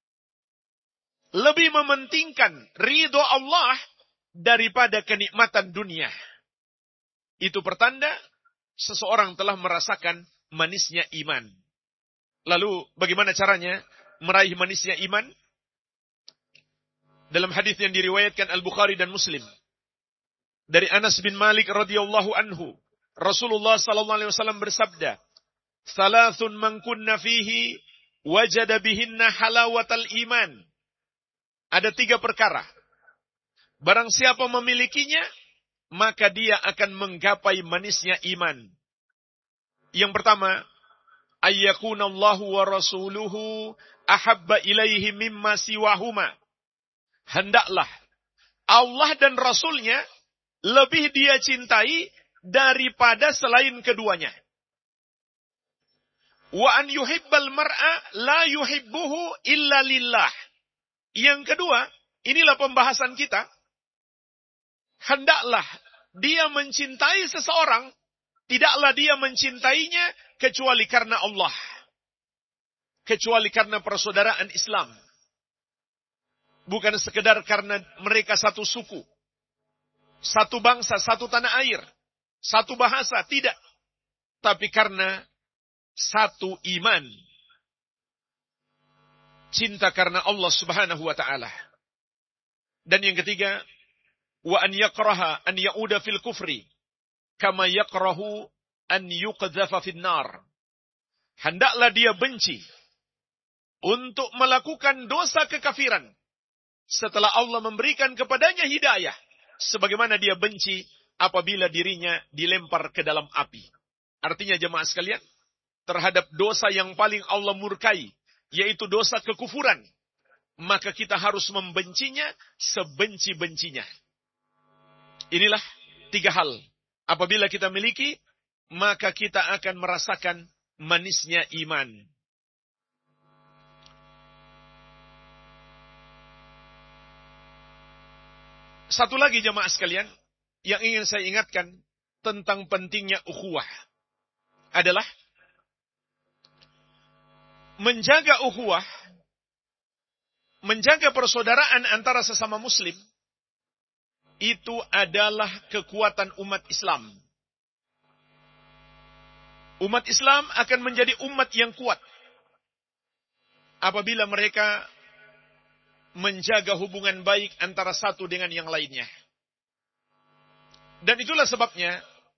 Lebih mementingkan ridho Allah daripada kenikmatan dunia. Itu pertanda seseorang telah merasakan manisnya iman. Lalu bagaimana caranya meraih manisnya iman? Dalam hadis yang diriwayatkan Al-Bukhari dan Muslim dari Anas bin Malik radhiyallahu anhu, Rasulullah sallallahu alaihi wasallam bersabda, "Thalathun man kunna fihi wajada bihinna halawatal iman." Ada tiga perkara. Barang siapa memilikinya, maka dia akan menggapai manisnya iman. Yang pertama, ayyakunallahu wa rasuluhu ahabba ilaihi mimma siwahuma. Hendaklah Allah dan Rasulnya lebih dia cintai daripada selain keduanya. Wa an yuhibbal mar'a la yuhibbuhu illa lillah. Yang kedua, inilah pembahasan kita. Hendaklah dia mencintai seseorang, tidaklah dia mencintainya kecuali karena Allah. Kecuali karena persaudaraan Islam. Bukan sekedar karena mereka satu suku, satu bangsa, satu tanah air, satu bahasa, tidak. Tapi karena satu iman. Cinta karena Allah subhanahu wa ta'ala. Dan yang ketiga, wa an yakraha an ya'uda fil kufri kama yakrahu an yuqdhafa fin nar. Hendaklah dia benci untuk melakukan dosa kekafiran setelah Allah memberikan kepadanya hidayah, sebagaimana dia benci apabila dirinya dilempar ke dalam api. Artinya jemaah sekalian, terhadap dosa yang paling Allah murkai, yaitu dosa kekufuran, maka kita harus membencinya sebenci-bencinya. Inilah tiga hal. Apabila kita miliki, maka kita akan merasakan manisnya iman. Satu lagi jemaah sekalian, yang ingin saya ingatkan tentang pentingnya ukhuwah adalah menjaga ukhuwah, menjaga persaudaraan antara sesama muslim, itu adalah kekuatan umat Islam. Umat Islam akan menjadi umat yang kuat apabila mereka menjaga hubungan baik antara satu dengan yang lainnya. Dan itulah sebabnya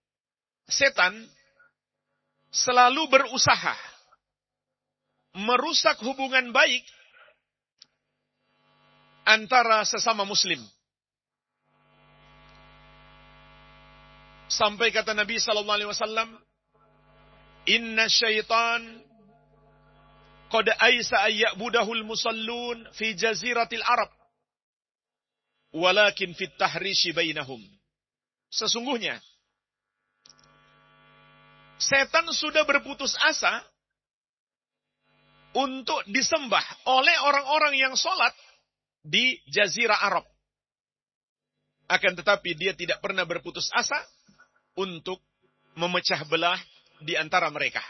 setan selalu berusaha merusak hubungan baik antara sesama muslim. Sampai kata Nabi sallallahu alaihi wasallam, "Inna syaitan qad aisa ayyabudahul musallun fi jaziratil Arab, walakin fit tahrishi bainahum." Sesungguhnya setan sudah berputus asa untuk disembah oleh orang-orang yang sholat di Jazirah Arab. Akan tetapi dia tidak pernah berputus asa untuk memecah belah di antara mereka.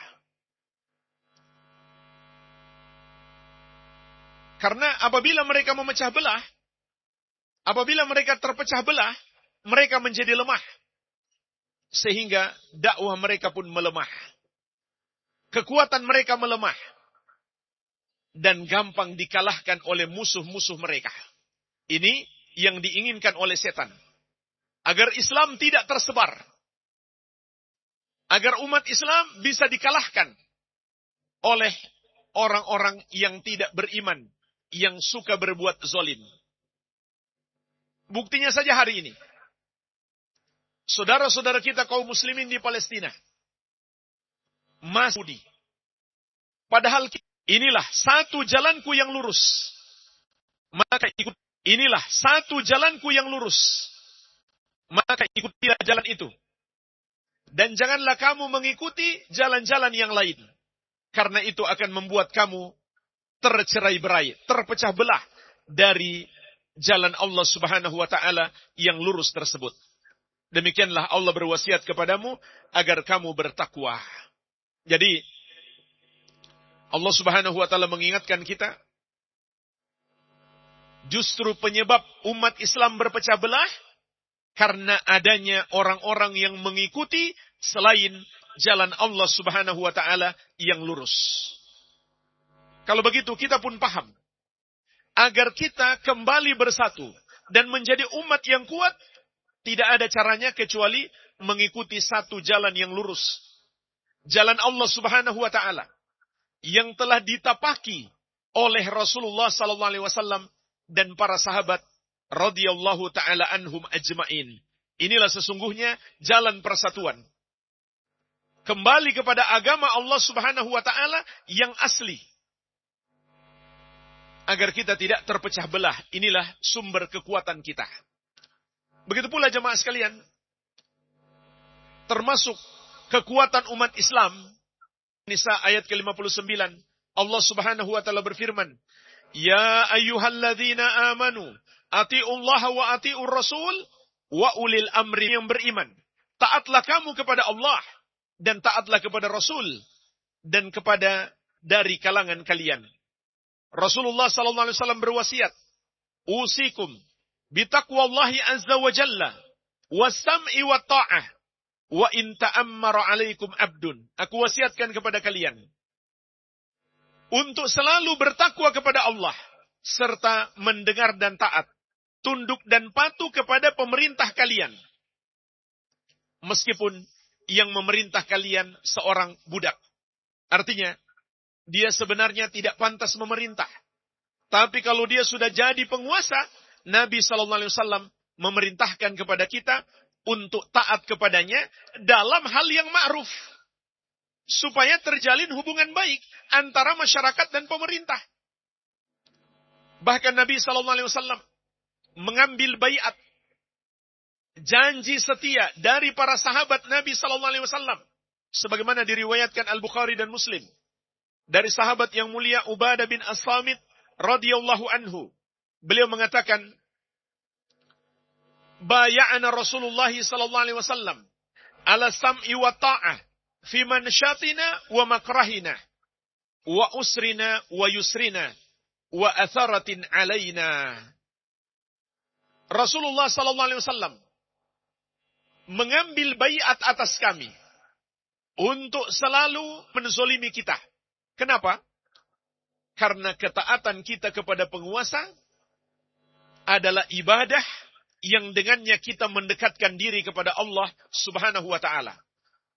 Karena apabila mereka memecah belah, apabila mereka terpecah belah, mereka menjadi lemah. Sehingga dakwah mereka pun melemah. Kekuatan mereka melemah. Dan gampang dikalahkan oleh musuh-musuh mereka. Ini yang diinginkan oleh setan. Agar Islam tidak tersebar. Agar umat Islam bisa dikalahkan oleh orang-orang yang tidak beriman, yang suka berbuat zalim. Buktinya saja hari ini. Saudara-saudara kita kaum muslimin di Palestina masih di. Padahal inilah satu jalanku yang lurus. Maka ikut. Inilah satu jalanku yang lurus. Maka ikutilah jalan itu. Dan janganlah kamu mengikuti jalan-jalan yang lain. Karena itu akan membuat kamu tercerai-berai, terpecah belah dari jalan Allah Subhanahu wa taala yang lurus tersebut. Demikianlah Allah berwasiat kepadamu agar kamu bertakwa. Jadi Allah Subhanahu wa taala mengingatkan kita, justru penyebab umat Islam berpecah belah karena adanya orang-orang yang mengikuti selain jalan Allah Subhanahu wa taala yang lurus. Kalau begitu kita pun paham, agar kita kembali bersatu dan menjadi umat yang kuat, tidak ada caranya kecuali mengikuti satu jalan yang lurus. Jalan Allah Subhanahu wa taala yang telah ditapaki oleh Rasulullah sallallahu alaihi wasallam dan para sahabat radhiyallahu taala anhum ajmain. Inilah sesungguhnya jalan persatuan. Kembali kepada agama Allah Subhanahu wa taala yang asli. Agar kita tidak terpecah belah. Inilah sumber kekuatan kita. Begitu pula jemaah sekalian, termasuk kekuatan umat Islam. Nisa ayat ke lima puluh sembilan, Allah Subhanahu wa taala berfirman, "Ya ayyuhalladzina amanu, atiullaha wa atiur rasul wa ulil amri," yang beriman, taatlah kamu kepada Allah dan taatlah kepada Rasul dan kepada dari kalangan kalian. Rasulullah sallallahu alaihi wasallam berwasiat, "Usikum bitaqwallahi azza wa jalla was-sam'i wa ta'ah wa in ta'ammara 'alaikum 'abdun." Aku wasiatkan kepada kalian untuk selalu bertakwa kepada Allah serta mendengar dan taat, tunduk dan patuh kepada pemerintah kalian. Meskipun yang memerintah kalian seorang budak. Artinya, dia sebenarnya tidak pantas memerintah. Tapi kalau dia sudah jadi penguasa, Nabi sallallahu alaihi wasallam memerintahkan kepada kita untuk taat kepadanya dalam hal yang ma'ruf. Supaya terjalin hubungan baik antara masyarakat dan pemerintah. Bahkan Nabi sallallahu alaihi wasallam mengambil baiat, janji setia dari para sahabat Nabi sallallahu alaihi wasallam. Sebagaimana diriwayatkan Al-Bukhari dan Muslim. Dari sahabat yang mulia Ubadah bin As-Samit radhiyallahu anhu. Beliau mengatakan, "Baya'ana Rasulullah sallallahu alaihi wasallam ala sam'i wa ta'ah fi manshatina wa makrahina wa usrina wa yusrina wa atharatin alaina." Rasulullah sallallahu alaihi wasallam mengambil baiat atas kami untuk selalu menzolimi kita. Kenapa? Karena ketaatan kita kepada penguasa adalah ibadah yang dengannya kita mendekatkan diri kepada Allah Subhanahu wa taala.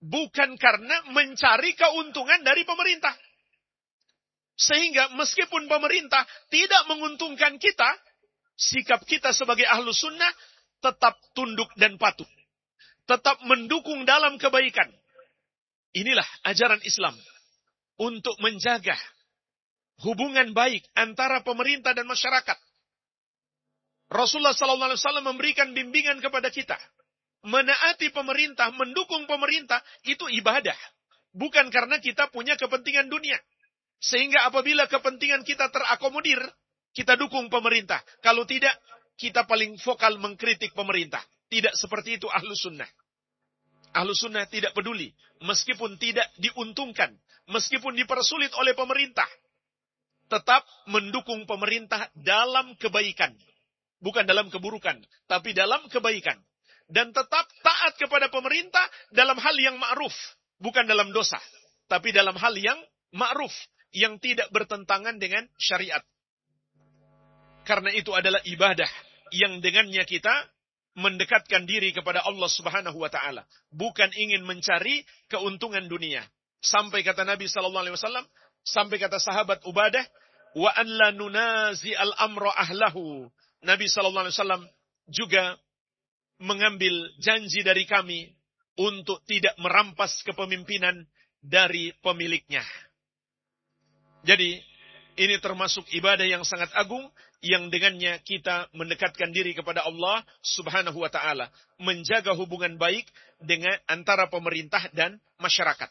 bukan karena mencari keuntungan dari pemerintah. Sehingga meskipun pemerintah tidak menguntungkan kita, sikap kita sebagai ahlus sunnah tetap tunduk dan patuh. Tetap mendukung dalam kebaikan. Inilah ajaran Islam untuk menjaga hubungan baik antara pemerintah dan masyarakat. Rasulullah sallallahu alaihi wasallam memberikan bimbingan kepada kita. Menaati pemerintah, mendukung pemerintah, itu ibadah. Bukan karena kita punya kepentingan dunia. Sehingga apabila kepentingan kita terakomodir, kita dukung pemerintah. Kalau tidak, kita paling vokal mengkritik pemerintah. Tidak seperti itu Ahlus Sunnah. Ahlus Sunnah tidak peduli. Meskipun tidak diuntungkan. Meskipun dipersulit oleh pemerintah. Tetap mendukung pemerintah dalam kebaikan. Bukan dalam keburukan. Tapi dalam kebaikan. Dan tetap taat kepada pemerintah dalam hal yang ma'ruf. Bukan dalam dosa. Tapi dalam hal yang ma'ruf. Yang tidak bertentangan dengan syariat. Karena itu adalah ibadah. Yang dengannya kita mendekatkan diri kepada Allah subhanahu wa ta'ala. Bukan ingin mencari keuntungan dunia. Sampai kata Nabi sallallahu alaihi wasallam. Sampai kata sahabat Ubadah. Wa an la nunazi al-amra ahlahu. Nabi sallallahu alaihi wasallam juga mengambil janji dari kami untuk tidak merampas kepemimpinan dari pemiliknya. Jadi, ini termasuk ibadah yang sangat agung yang dengannya kita mendekatkan diri kepada Allah Subhanahu wa taala, menjaga hubungan baik dengan antara pemerintah dan masyarakat.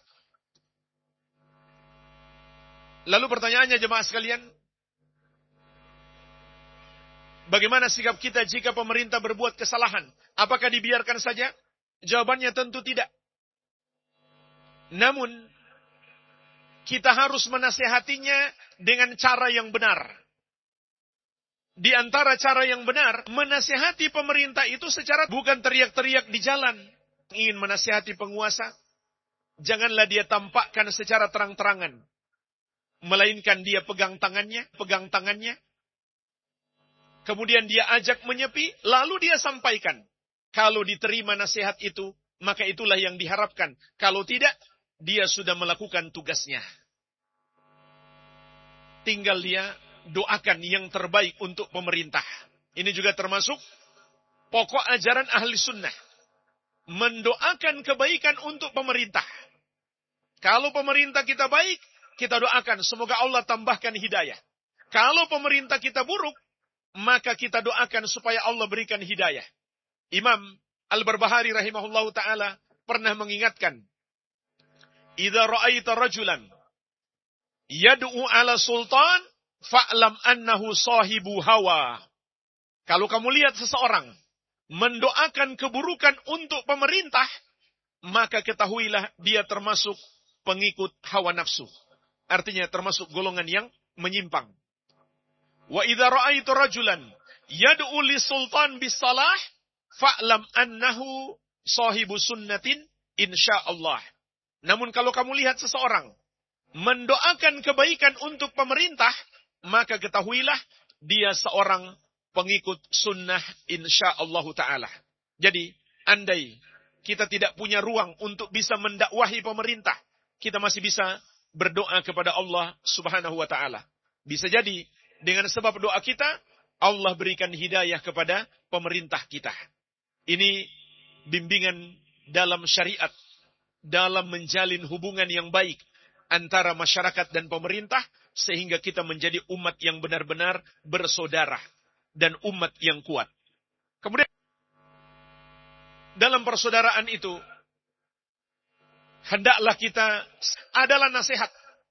Lalu pertanyaannya jemaah sekalian, bagaimana sikap kita jika pemerintah berbuat kesalahan? Apakah dibiarkan saja? Jawabannya tentu tidak. Namun, kita harus menasihatinya dengan cara yang benar. Di antara cara yang benar, menasihati pemerintah itu secara bukan teriak-teriak di jalan. Ingin menasihati penguasa, janganlah dia tampakkan secara terang-terangan. Melainkan dia pegang tangannya, pegang tangannya. Kemudian dia ajak menyepi, lalu dia sampaikan. Kalau diterima nasihat itu, maka itulah yang diharapkan. Kalau tidak, dia sudah melakukan tugasnya. Tinggal dia doakan yang terbaik untuk pemerintah. Ini juga termasuk pokok ajaran ahli sunnah. Mendoakan kebaikan untuk pemerintah. Kalau pemerintah kita baik, kita doakan semoga Allah tambahkan hidayah. Kalau pemerintah kita buruk, maka kita doakan supaya Allah berikan hidayah. Imam Al-Barbahari rahimahullahu ta'ala pernah mengingatkan, Idza ra'aita rajulan yad'u ala sultan, fa'lam annahu sahibu hawa. Kalau kamu lihat seseorang mendoakan keburukan untuk pemerintah, maka ketahuilah dia termasuk pengikut hawa nafsu. Artinya termasuk golongan yang menyimpang. Wa idza ra'aita rajulan yad'u li sultan bisalah, fa'lam annahu sahibu sunnatin insyaallah. Namun kalau kamu lihat seseorang mendoakan kebaikan untuk pemerintah, maka ketahuilah dia seorang pengikut sunnah insyaallah ta'ala. Jadi, andai kita tidak punya ruang untuk bisa mendakwahi pemerintah, kita masih bisa berdoa kepada Allah subhanahu wa ta'ala. Bisa jadi, dengan sebab doa kita, Allah berikan hidayah kepada pemerintah kita. Ini bimbingan dalam syariat, dalam menjalin hubungan yang baik antara masyarakat dan pemerintah, sehingga kita menjadi umat yang benar-benar bersaudara dan umat yang kuat. Kemudian, dalam persaudaraan itu, hendaklah kita adalah nasihat.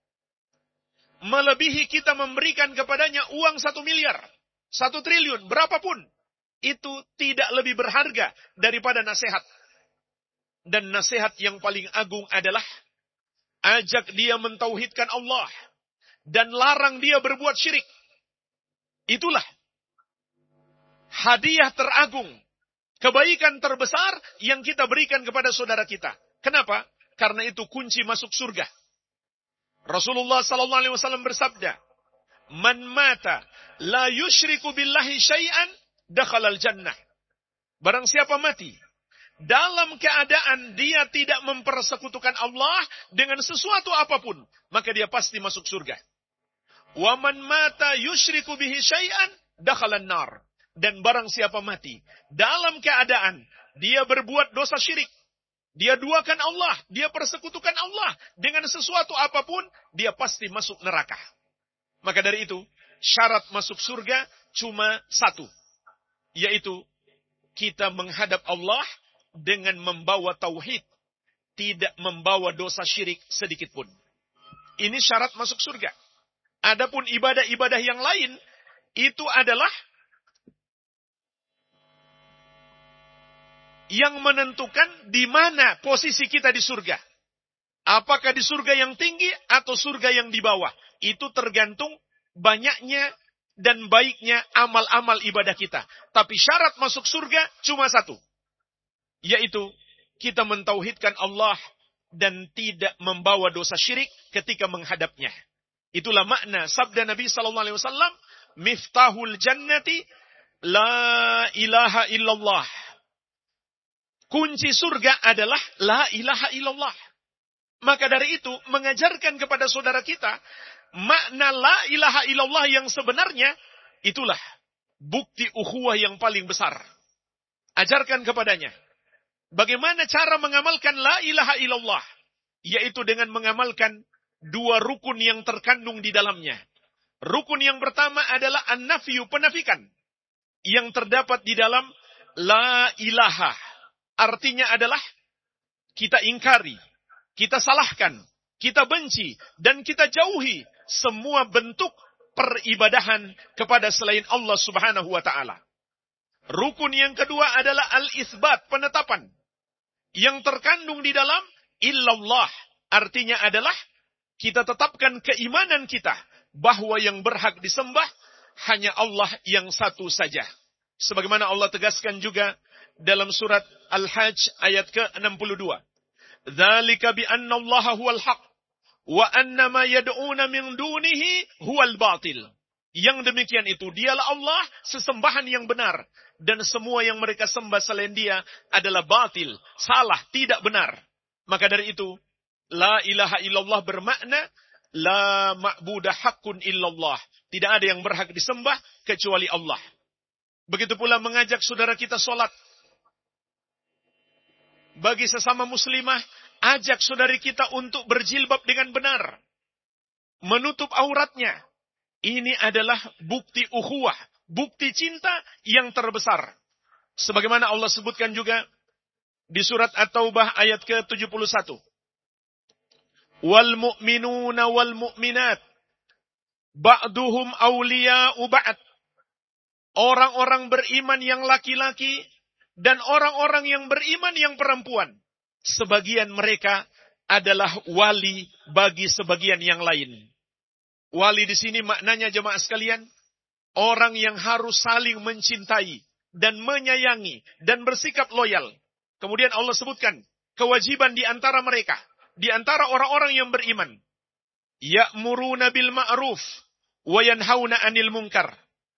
Melebihi kita memberikan kepadanya uang satu miliar, satu triliun, berapapun. Itu tidak lebih berharga daripada nasihat. Dan nasihat yang paling agung adalah ajak dia mentauhidkan Allah dan larang dia berbuat syirik. Itulah hadiah teragung, kebaikan terbesar yang kita berikan kepada saudara kita. Kenapa? Karena itu kunci masuk surga. Rasulullah sallallahu alaihi wasallam bersabda, "Man mata la yusyriku billahi syai'an dakhalal jannah." Barang siapa mati dalam keadaan dia tidak mempersekutukan Allah dengan sesuatu apapun, maka dia pasti masuk surga. Wa man mata yusyriku bihi syai'an dakhalan nar. Dan barang siapa mati dalam keadaan dia berbuat dosa syirik, dia duakan Allah, dia persekutukan Allah dengan sesuatu apapun, dia pasti masuk neraka. Maka dari itu, syarat masuk surga cuma satu, yaitu kita menghadap Allah dengan membawa tauhid, tidak membawa dosa syirik sedikit pun. Ini syarat masuk surga. Adapun ibadah-ibadah yang lain, itu adalah yang menentukan di mana posisi kita di surga. Apakah di surga yang tinggi atau surga yang di bawah. Itu tergantung banyaknya dan baiknya amal-amal ibadah kita. Tapi syarat masuk surga cuma satu, yaitu kita mentauhidkan Allah dan tidak membawa dosa syirik ketika menghadapnya. Itulah makna sabda Nabi sallallahu alaihi wasallam, miftahul jannati la ilaha illallah. Kunci surga adalah la ilaha illallah. Maka dari itu, mengajarkan kepada saudara kita, makna la ilaha illallah yang sebenarnya, itulah bukti ukhuwah yang paling besar. Ajarkan kepadanya. Bagaimana cara mengamalkan la ilaha illallah? Yaitu dengan mengamalkan dua rukun yang terkandung di dalamnya. Rukun yang pertama adalah an-nafyu, penafikan. Yang terdapat di dalam la ilaha. Artinya adalah kita ingkari, kita salahkan, kita benci, dan kita jauhi semua bentuk peribadahan kepada selain Allah subhanahu wa ta'ala. Rukun yang kedua adalah al-isbat, penetapan. Yang terkandung di dalam illallah. Artinya adalah kita tetapkan keimanan kita bahwa yang berhak disembah hanya Allah yang satu saja. Sebagaimana Allah tegaskan juga dalam surat Al-Hajj ayat ke enam puluh dua. Dzalika bi anna Allah huwal haq wa anna ma yad'una min dunihi huwal batil. Yang demikian itu dialah Allah, sesembahan yang benar, dan semua yang mereka sembah selain Dia adalah batil, salah, tidak benar. Maka dari itu, la ilaha illallah bermakna la ma'budah haqqun illallah. Tidak ada yang berhak disembah kecuali Allah. Begitu pula mengajak saudara kita sholat. Bagi sesama muslimah, ajak saudari kita untuk berjilbab dengan benar. Menutup auratnya. Ini adalah bukti ukhuwah, bukti cinta yang terbesar. Sebagaimana Allah sebutkan juga di surat At-Taubah ayat ke tujuh puluh satu. Wal mu'minuna wal mu'minat ba'duhum awliya'u ba'd. Orang-orang beriman yang laki-laki dan orang-orang yang beriman yang perempuan, sebagian mereka adalah wali bagi sebagian yang lain. Wali di sini maknanya jemaah sekalian, orang yang harus saling mencintai dan menyayangi dan bersikap loyal. Kemudian Allah sebutkan kewajiban di antara mereka, di antara orang-orang yang beriman. Ya'muruna bil ma'ruf wa yanhauna 'anil munkar.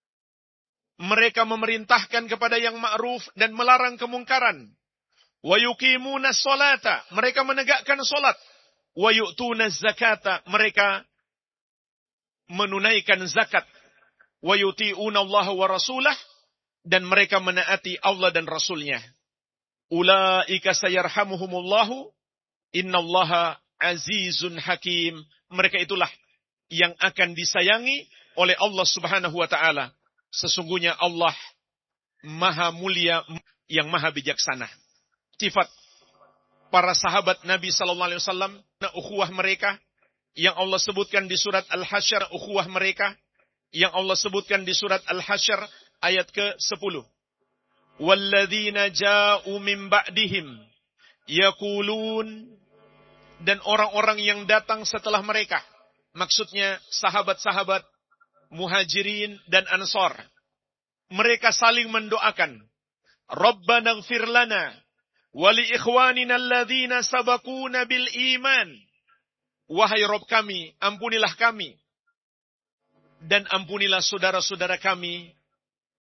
Mereka memerintahkan kepada yang ma'ruf dan melarang kemungkaran. Wa yuqimuna sholata, mereka menegakkan salat. Wa yu'tuna zakata, mereka menunaikan zakat. Wa yuti'una Allah wa rasulah, dan mereka menaati Allah dan Rasulnya. Ulaika sayarhamuhumullahu, innallaha azizun hakim. Mereka itulah yang akan disayangi oleh Allah subhanahu wa ta'ala. Sesungguhnya Allah maha mulia yang maha bijaksana. Sifat para sahabat Nabi sallallahu alaihi wasallam, ukhuwah mereka yang Allah sebutkan di surat Al-Hasyr, ukhuwah mereka yang Allah sebutkan di surat Al-Hasyr ayat ke sepuluh. Walladzina ja'u min ba'dihim yaqulun, dan orang-orang yang datang setelah mereka, maksudnya sahabat-sahabat Muhajirin dan Ansar, mereka saling mendoakan, Rabbana ighfir lana wa li ikhwanina alladzina sabaquna bil iman. Wahai Rabb kami, ampunilah kami dan ampunilah saudara-saudara kami